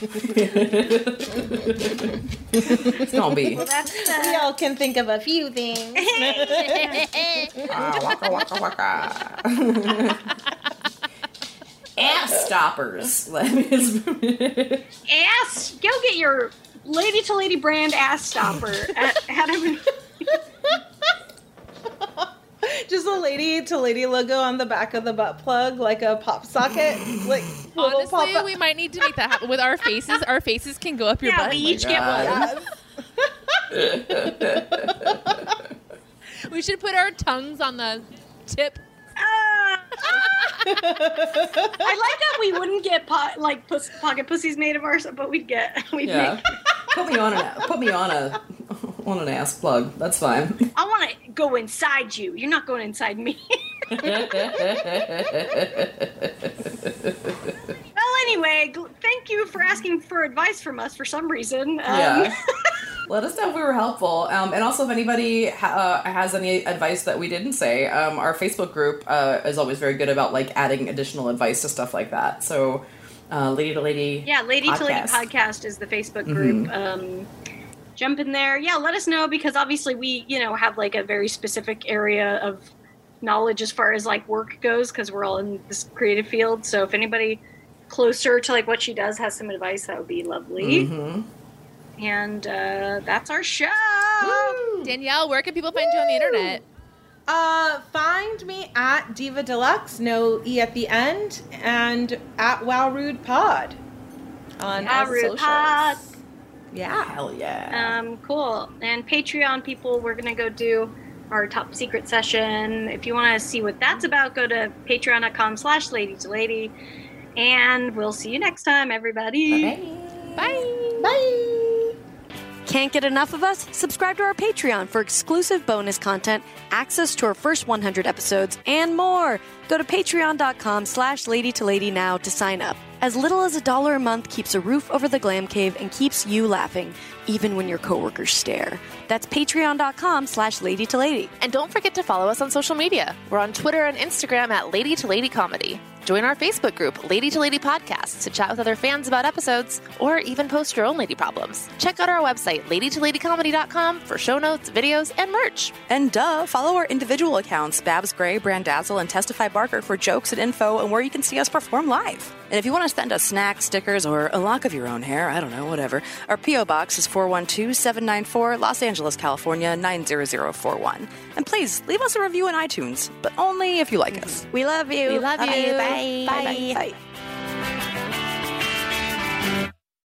It's gonna be. Well, that's We uh, all can think of a few things. Ah, waka, waka, waka. Ass stoppers. ass. Go get your lady to lady brand ass stopper at Adam. Just a lady to lady logo on the back of the butt plug, like a pop socket. Like little Honestly, pop we might need to make that happen with our faces. Our faces can go up your Yeah, butt. we each get God. one. We should put our tongues on the tip. Ah. I like that we wouldn't get po- like pus- pocket pussies made of ours, but we'd get we'd Yeah. make. Put me on an put me on a on an ass plug. That's fine. I want to go inside you. You're not going inside me. Well, anyway, gl- thank you for asking for advice from us for some reason. Um, Yeah. Let us know if we were helpful. Um, and also, if anybody ha- uh, has any advice that we didn't say, um, our Facebook group uh, is always very good about like adding additional advice to stuff like that. So, uh, Lady to Lady. Yeah, Lady to Lady Podcast. Podcast is the Facebook group. Mhm. Um, jump in there. Yeah, let us know because obviously we, you know, have like a very specific area of knowledge as far as like work goes because we're all in this creative field. So if anybody closer to like what she does has some advice, that would be lovely. Mm-hmm. And uh, that's our show. Danielle, where can people find you on the internet? Uh, find me at Diva Deluxe, no E at the end, and at Wow Rude Pod on Wow all the Rude socials. Pod. Yeah. Hell yeah. Um, cool. And Patreon people, we're gonna go do our top secret session. If you want to see what that's about, go to patreon dot com slash lady to lady. And we'll see you next time, everybody. Bye. Bye. Bye. Can't get enough of us? Subscribe to our Patreon for exclusive bonus content, access to our first one hundred episodes, and more. Go to patreon.com slash lady to lady now to sign up. As little as a dollar a month keeps a roof over the Glam Cave and keeps you laughing, even when your coworkers stare. That's patreon.com slash lady to lady. And don't forget to follow us on social media. We're on Twitter and Instagram at Lady to Lady Comedy. Join our Facebook group, Lady to Lady Podcasts, to chat with other fans about episodes, or even post your own lady problems. Check out our website, lady to lady comedy dot com, for show notes, videos, and merch. And duh, follow our individual accounts, Babs Gray, Brandazzle, and Testify Barker, for jokes and info and where you can see us perform live. And if you want to send us snacks, stickers, or a lock of your own hair, I don't know, whatever, our P O Box is four one two, seven nine four, Los Angeles, California, nine zero zero four one. And please, leave us a review on iTunes, but only if you like us. We love you. We love Bye. you. Bye. Bye. Bye. Bye.